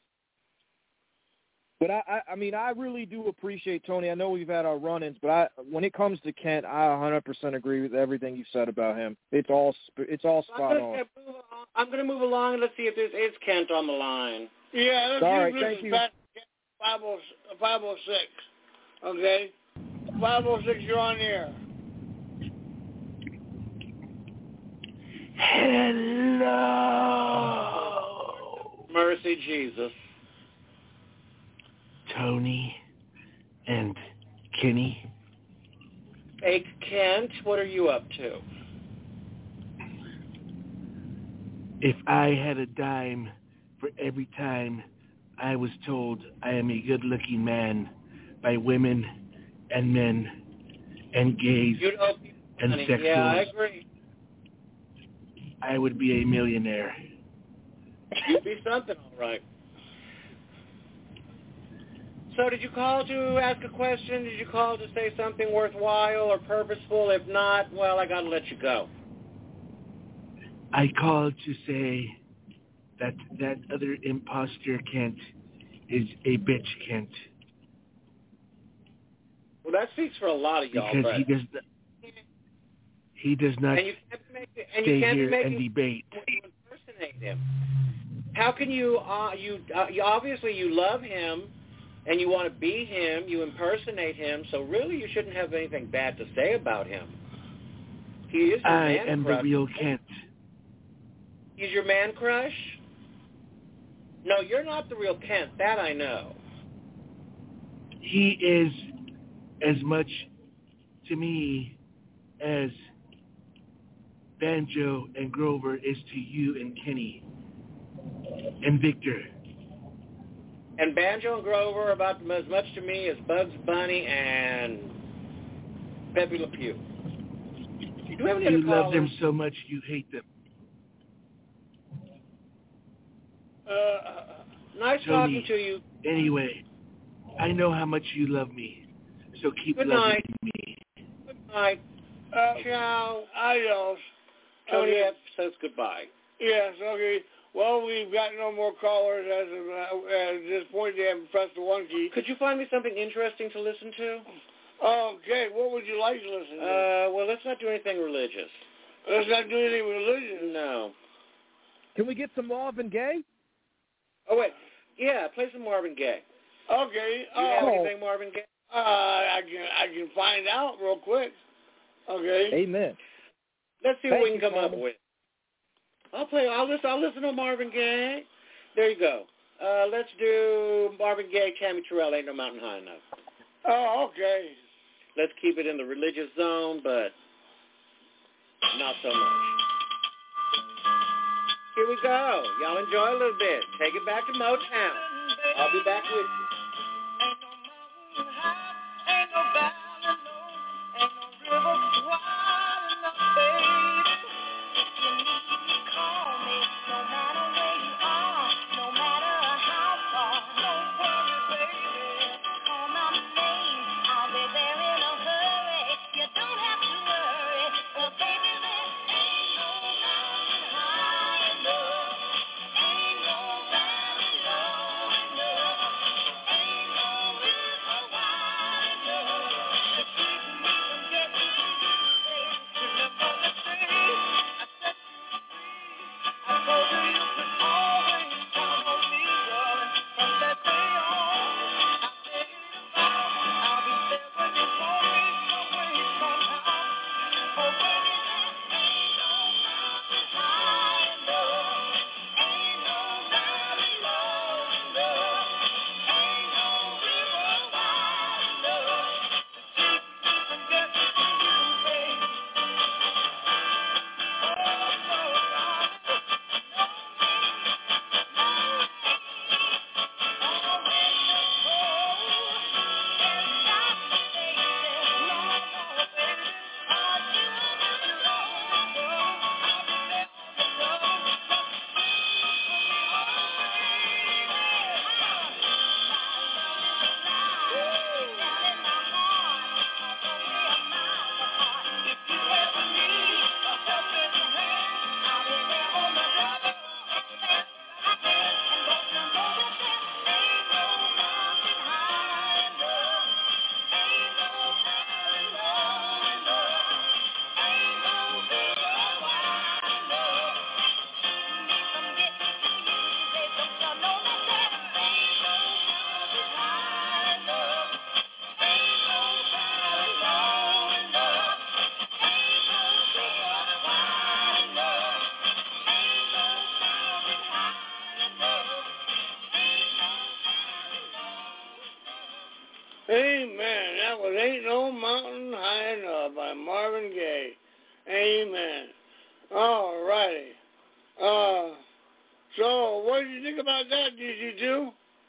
but I mean, I really do appreciate Tony. I know we've had our run-ins, but when it comes to Kent, I 100% agree with everything you said about him. It's all spot on. I'm going to move along and let's see if there's Kent on the line. Yeah, let's all right. see Thank you. 506. Okay, 506. You're on the air. Hello. Mercy, Jesus. Tony and Kenny. Hey, Kent, what are you up to? If I had a dime for every time I was told I am a good-looking man by women and men and gays and sexuals, yeah, I agree. I would be a millionaire. You'd be something, all right. So did you call to ask a question? Did you call to say something worthwhile or purposeful? If not, well, I got to let you go. I called to say that other imposter Kent is a bitch Kent. Well, that speaks for a lot of y'all. Because he does not stay here and debate. Impersonate him. How can you obviously you love him and you want to be him, you impersonate him, so really you shouldn't have anything bad to say about him. He is your man crush. I am the real Kent. He's your man crush? No, you're not the real Kent. That I know. He is as much to me as Banjo and Grover is to you and Kenny and Victor. And Banjo and Grover are about as much to me as Bugs Bunny and Pepe Le Pew. Do we have any You other love them callers? so much you hate them. Nice Tony, talking to you. Anyway, I know how much you love me, so keep Good loving night. me. Good night. Ciao. Adios. Tony Okay. F. says goodbye. Yes, okay. Well, we've got no more callers at this point. They haven't pressed the 1 key. Could you find me something interesting to listen to? Okay, what would you like to listen to? Well, let's not do anything religious. Let's not do anything religious. No. Can we get some Marvin Gaye? Oh, wait. Yeah, play some Marvin Gaye. Okay. You have anything Marvin Gaye? I can find out real quick. Okay. Amen. Let's see what we Thank can you, come up Simon. with. I'll listen to Marvin Gaye. There you go. Let's do Marvin Gaye, Tammy Terrell, Ain't No Mountain High Enough. Oh, okay. Let's keep it in the religious zone, but not so much. Here we go. Y'all enjoy a little bit. Take it back to Motown. I'll be back with you. Ain't no valley low, ain't no river wide enough, baby. If you need me, call me. No matter where you are, no matter how far. Don't worry, baby. Call my name, I'll be there in a hurry. You don't have to worry, but baby, there ain't no mountain high enough. Ain't no valley low enough. Ain't no river wide enough to keep me from getting to you, baby. Remember the day I set you free. I told you you could always count on me, darling. From that day on, I made a vow I'll be there when you want me, some way, somehow. Oh, baby, there ain't no mountain high enough. Ain't no valley low enough. Ain't no river wide enough to keep me from getting to you, baby. Oh, no, darling. Amen. That was Ain't No Mountain High Enough by Marvin Gaye. Amen. All righty. So what did you think about that? Did you do?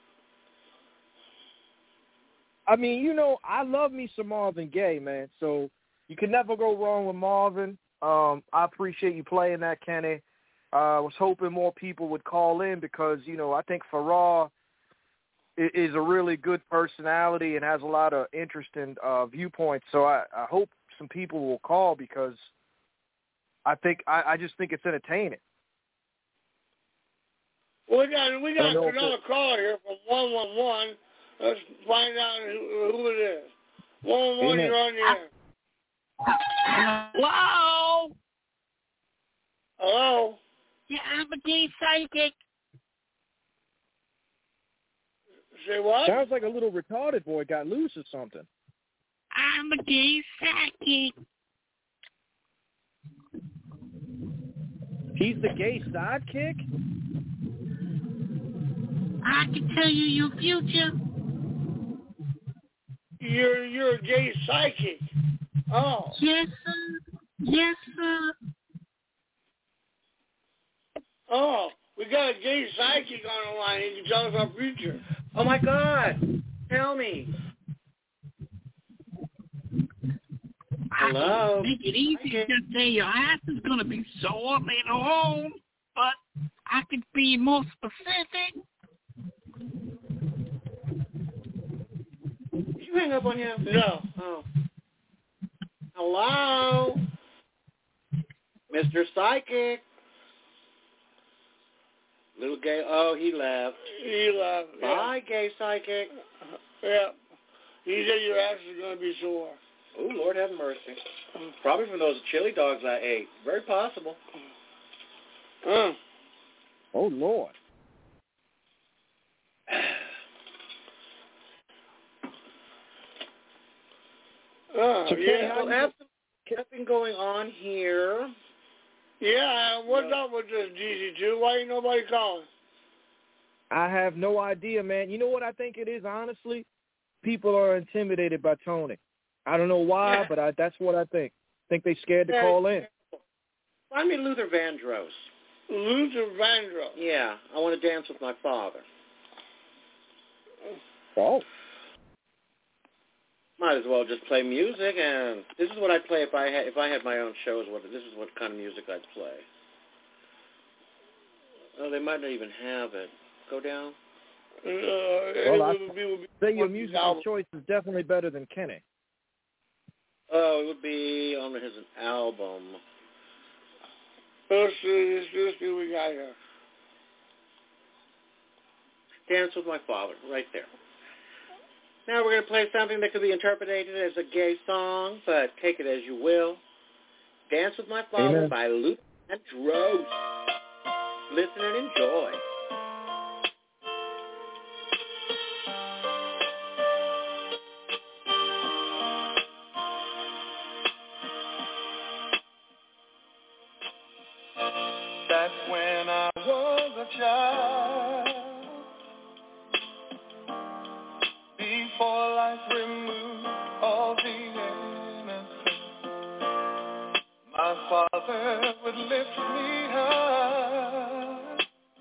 I mean, you know, I love me some Marvin Gaye, man. So you can never go wrong with Marvin. I appreciate you playing that, Kenny. I was hoping more people would call in because, you know, I think Farrar is a really good personality and has a lot of interesting viewpoints. So I hope some people will call because I just think it's entertaining. We got another caller here from 111. Let's find out who it is. 111, you're on the air. Hello? Hello? Yeah, I'm a gay psychic. Say what? Sounds like a little retarded boy got loose or something. I'm a gay psychic. He's the gay sidekick? I can tell you your future. You're a gay psychic. Oh. Yes, sir. Yes, sir. Oh, we got a gay psychic on the line. He can tell us our future. Oh, my God. Tell me. Hello? I can make it easy. Just say your ass is going to be sore later on, but I could be more specific. Did you hang up on him? No. Oh. Hello? Mr. Psychic. Little gay. Oh, he left. He left. Yeah. Bye, gay psychic. Yeah. He said your ass is going to be sore. Oh, Lord have mercy. Probably from those chili dogs I ate. Very possible. Oh, Lord. So yeah. Well, that's nothing going on here. Yeah, what's up with this DC2? Why ain't nobody calling? I have no idea, man. You know what I think it is, honestly? People are intimidated by Tony. I don't know why, but that's what I think. I think they scared to call in. Find me Luther Vandross. Luther Vandross? Yeah, I want to dance with my father. Oh. Might as well just play music, and this is what I'd play if I had my own shows. This is what kind of music I'd play. Oh, they might not even have it. Go down. Well, I say your musical choice is definitely better than Kenny. Oh, it would be on his album. Let's see what we got here. Dance with My Father, right there. Now we're going to play something that could be interpreted as a gay song, but take it as you will. Dance with My Father by Luther Vandross. Listen and enjoy. That's when I was a child, before life removed all the innocence. My father would lift me high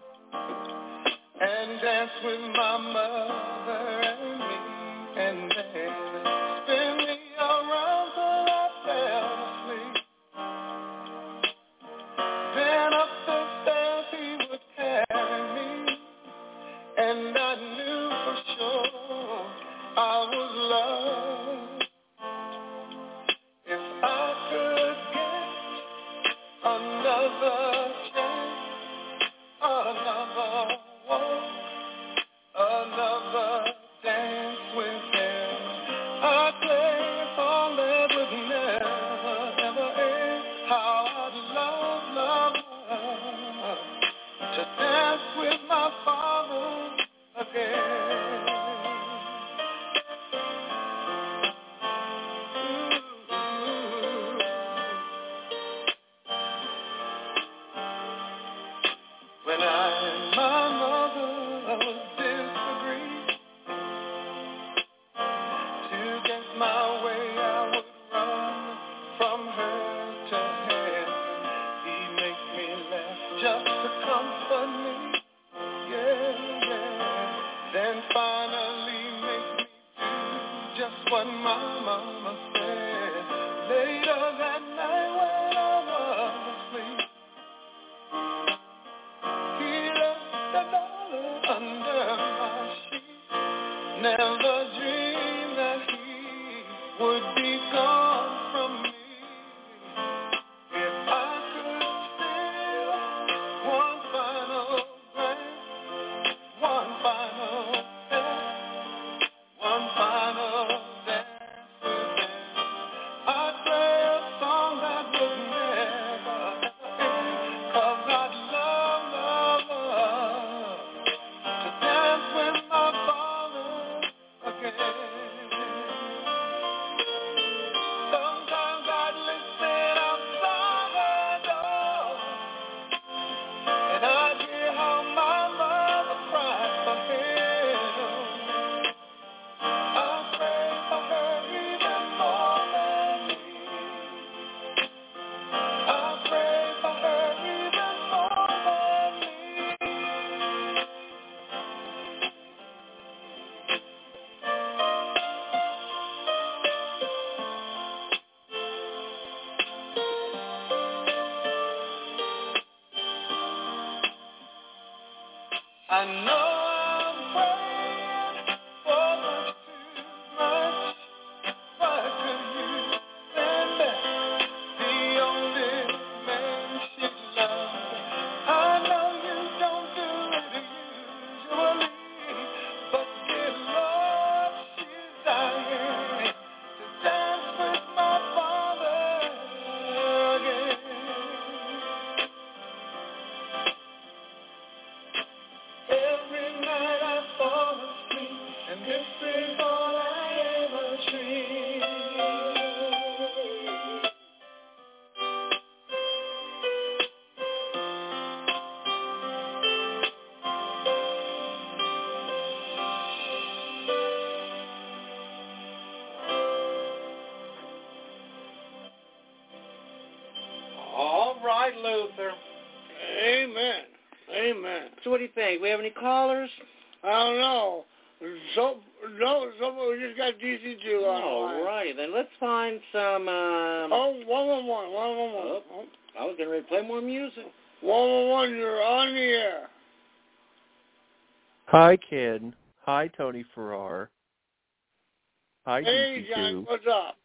and dance with my mother and me, and then spin me around till I fell asleep. Then up the stairs he would carry me, and I knew for sure I was loved. If I could get another chance, another walk, another dance with him, I'd play a song that would never, ever end. How I'd love to dance with my father again. When I and my mother disagreed, to get my way I would run from her to him. He'd make me laugh just to comfort me, yeah. Then finally make me do just what my mama said. Later that night when I was asleep, he left $1 under my sheet. Never dreamed that he would be gone from me. If I could steal one final glance, one final dance, one final dance with him, I'd play a song that would never end. 'Cause I'd love to dance with my father right, Luther. Amen. Amen. So what do you think? We have any callers? I don't know. So we just got DC2 on. All righty, then let's find some... one. Oh, I was getting ready to play more music. 111, you're on the air. Hi, Ken. Hi, Tony Farrar. Hi, Hey, DC2. John, what's up?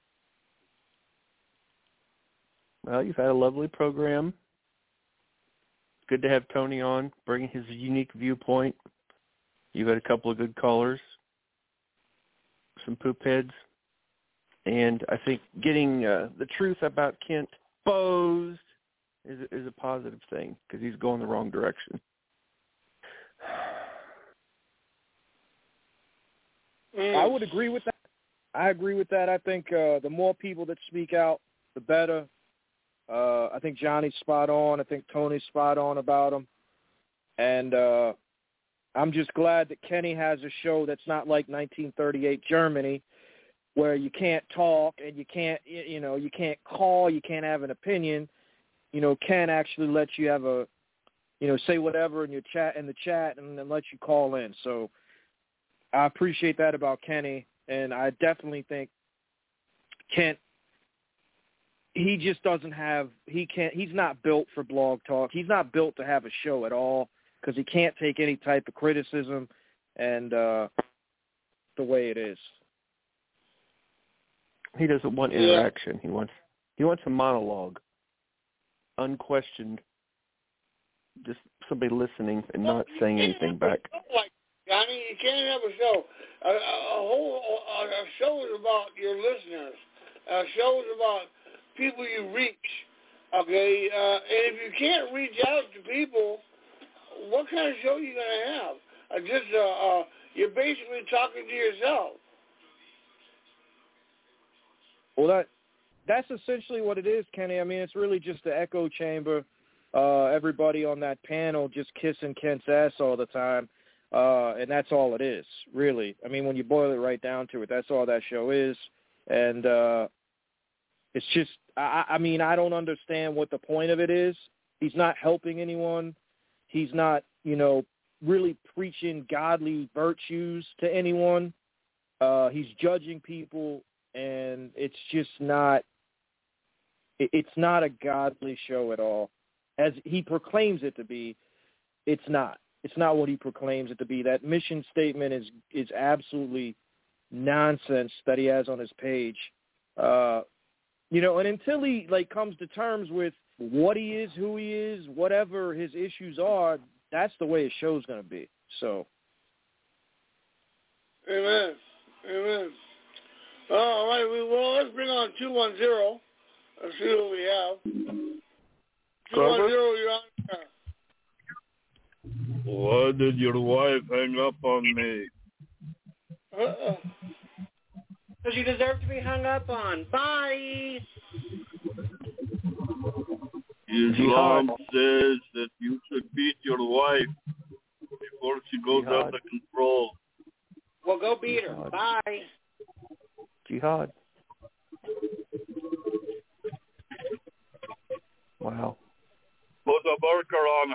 Well, you've had a lovely program. Good to have Tony on, bringing his unique viewpoint. You've had a couple of good callers, some poop heads, and I think getting the truth about Kent exposed is a positive thing because he's going the wrong direction. I would agree with that. I agree with that. I think the more people that speak out, the better. I think Johnny's spot on. I think Tony's spot on about him. And I'm just glad that Kenny has a show that's not like 1938 Germany, where you can't talk and you can't call, you can't have an opinion. Ken actually lets you have say whatever in the chat and then lets you call in. So I appreciate that about Kenny, and I definitely think Kent, he just doesn't have, he's not built for blog talk. He's not built to have a show at all because he can't take any type of criticism and the way it is. He doesn't want interaction. He wants a monologue, unquestioned, just somebody listening and not saying anything back. Johnny, you can't have a show. A show is about your listeners. A show is about people you reach. Okay, and if you can't reach out to people, what kind of show are you going to have? You're basically talking to yourself. Well, that's essentially what it is, Kenny. I mean, it's really just the echo chamber. Everybody on that panel just kissing Kent's ass all the time. And that's all it is, really. I mean, when you boil it right down to it, that's all that show is. And it's just, I mean, I don't understand what the point of it is. He's not helping anyone. He's not, really preaching godly virtues to anyone. He's judging people, and it's just not, it's not a godly show at all. As he proclaims it to be, it's not. It's not what he proclaims it to be. That mission statement is absolutely nonsense that he has on his page. And until he comes to terms with what he is, who he is, whatever his issues are, that's the way his show's going to be. So. Amen. All right. Well, let's bring on 210. Let's see what we have. 210, you're on there. Why did your wife hang up on me? Because you deserve to be hung up on. Bye. Islam says that you should beat your wife before she goes out of control. Well, go beat her. Bye. Jihad. Wow. Put a burqa on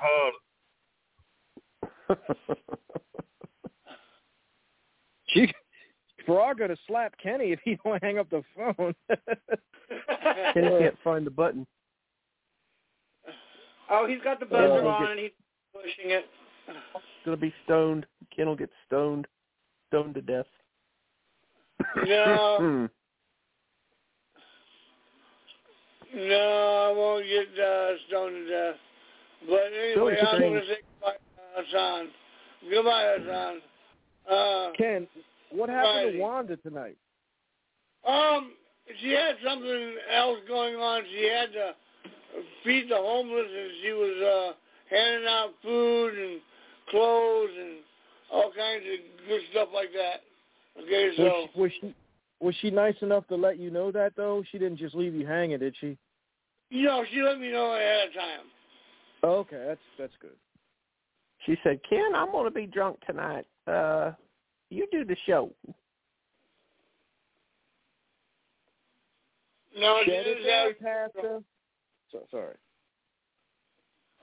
her. Farrar gonna slap Kenny if he don't hang up the phone. Kenny can't find the button. Oh, he's got the buzzer on and he's pushing it. He's gonna be stoned. Ken will get stoned to death. No. No, I won't get stoned to death. But anyway, I'm going to say goodbye, Hassan. Goodbye, Hassan. Ken, what happened to Wanda tonight? She had something else going on. She had to feed the homeless, and she was handing out food and clothes and all kinds of good stuff like that. Okay, so was she nice enough to let you know that though? She didn't just leave you hanging, did she? She let me know ahead of time. Okay, that's good. She said, "Ken, I'm going to be drunk tonight. You do the show." No, Pastor. Sorry.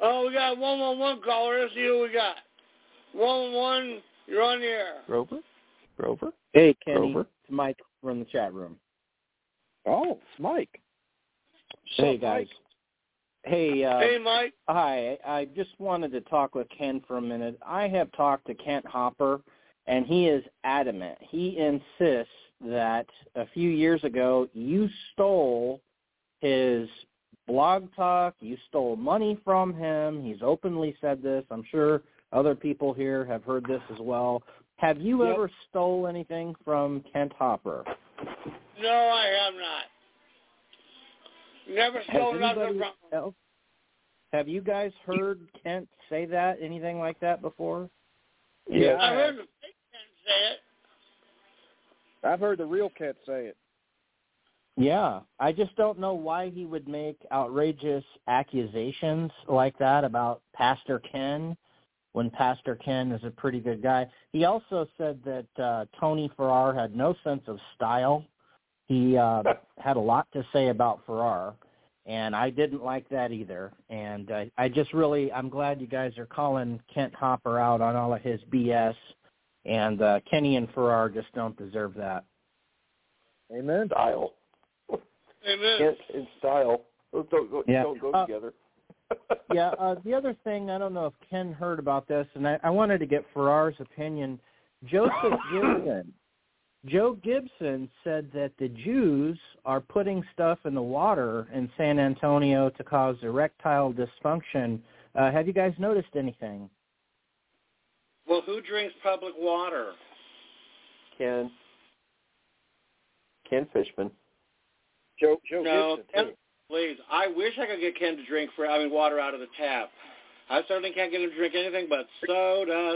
Oh, we got 111 caller. Let's see who we got. 111, you're on the air. Grover? Hey, Kenny. Grover? It's Mike from the chat room. Oh, it's Mike. Hey, guys. Hey, hey, Mike. Hi. I just wanted to talk with Ken for a minute. I have talked to Kent Hopper, and he is adamant. He insists that a few years ago you stole his blog talk, you stole money from him. He's openly said this. I'm sure other people here have heard this as well. Have you ever stole anything from Kent Hopper? No, I have not. Never stole nothing from him. Have you guys heard Kent say that, anything like that before? Yeah, I heard the fake Kent say it. I've heard the real Kent say it. Yeah, I just don't know why he would make outrageous accusations like that about Pastor Ken when Pastor Ken is a pretty good guy. He also said that Tony Farrar had no sense of style. He had a lot to say about Farrar, and I didn't like that either. And I just really, I'm glad you guys are calling Kent Hopper out on all of his BS, and Kenny and Farrar just don't deserve that. Amen. Style. Amen. Kent and style. Those don't go together. The other thing, I don't know if Ken heard about this, and I wanted to get Farrar's opinion. Joe Gibson said that the Jews are putting stuff in the water in San Antonio to cause erectile dysfunction. Have you guys noticed anything? Well, who drinks public water? Ken Fishman. Joe No, Gibson. Ken, please. I wish I could get Ken to drink water out of the tap. I certainly can't get him to drink anything but soda.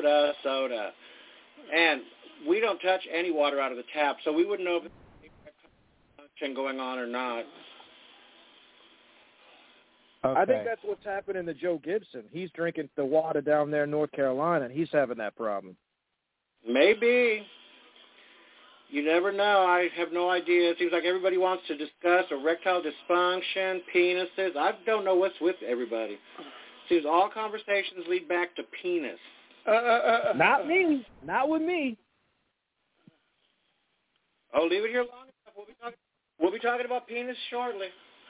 And we don't touch any water out of the tap, so we wouldn't know if there's going on or not. Okay. I think that's what's happening to Joe Gibson. He's drinking the water down there in North Carolina, and he's having that problem. Maybe. You never know. I have no idea. It seems like everybody wants to discuss erectile dysfunction, penises. I don't know what's with everybody. Seems all conversations lead back to penis. Not me. Not with me. Oh, leave it here long enough. We'll be talking about penis shortly.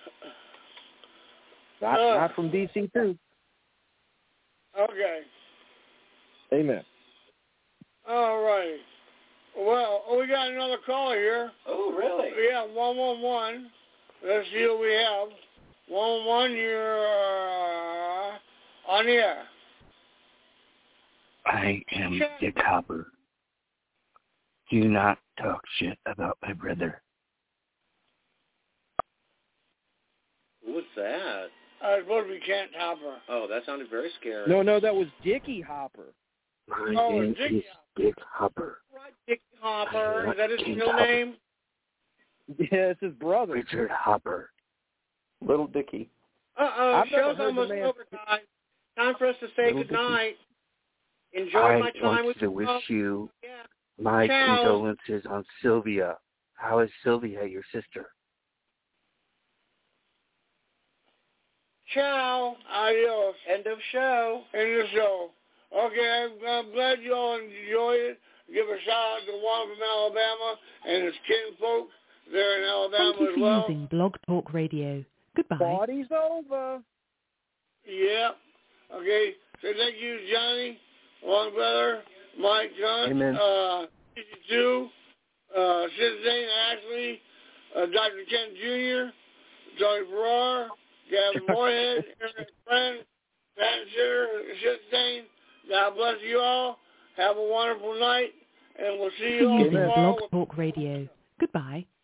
Not from DC too. Okay. Amen. All right. Well, we got another caller here. Oh, really? Yeah, 111. Let's see what we have. 111, you're on the air. I am Dick Hopper. Do not talk shit about my brother. Who was that? It's supposed to be Kent Hopper. Oh, that sounded very scary. No, that was Dickie Hopper. My name is Dick Hopper. Right, Dick Hopper. Is that his King real Hopper. name? Yeah, it's his brother. Richard Hopper. Little Dickie. Uh-oh, I've never show's heard almost the man over, guys. Time for us to say Little goodnight. Enjoy my I time want with to wish you Yeah. my Ciao. condolences on Sylvia. How is Sylvia, your sister? Ciao. Adios. End of show. End of show. Okay, I'm glad you all enjoyed it. Give a shout out to Juan from Alabama and his kinfolk there in Alabama Thank you as for well. using Blog Talk Radio. Goodbye. Party's over. Yeah. Okay. So thank you, Johnny, long brother, Mike, John, Amen. 62, Sid Ashley, Dr. Ken Jr., Tony Farrar, Gavin Moorhead, Eric Friend, Pat Sitter, Sid. God bless you all. Have a wonderful night, and we'll see you all Using tomorrow. Blog Talk Radio. Goodbye.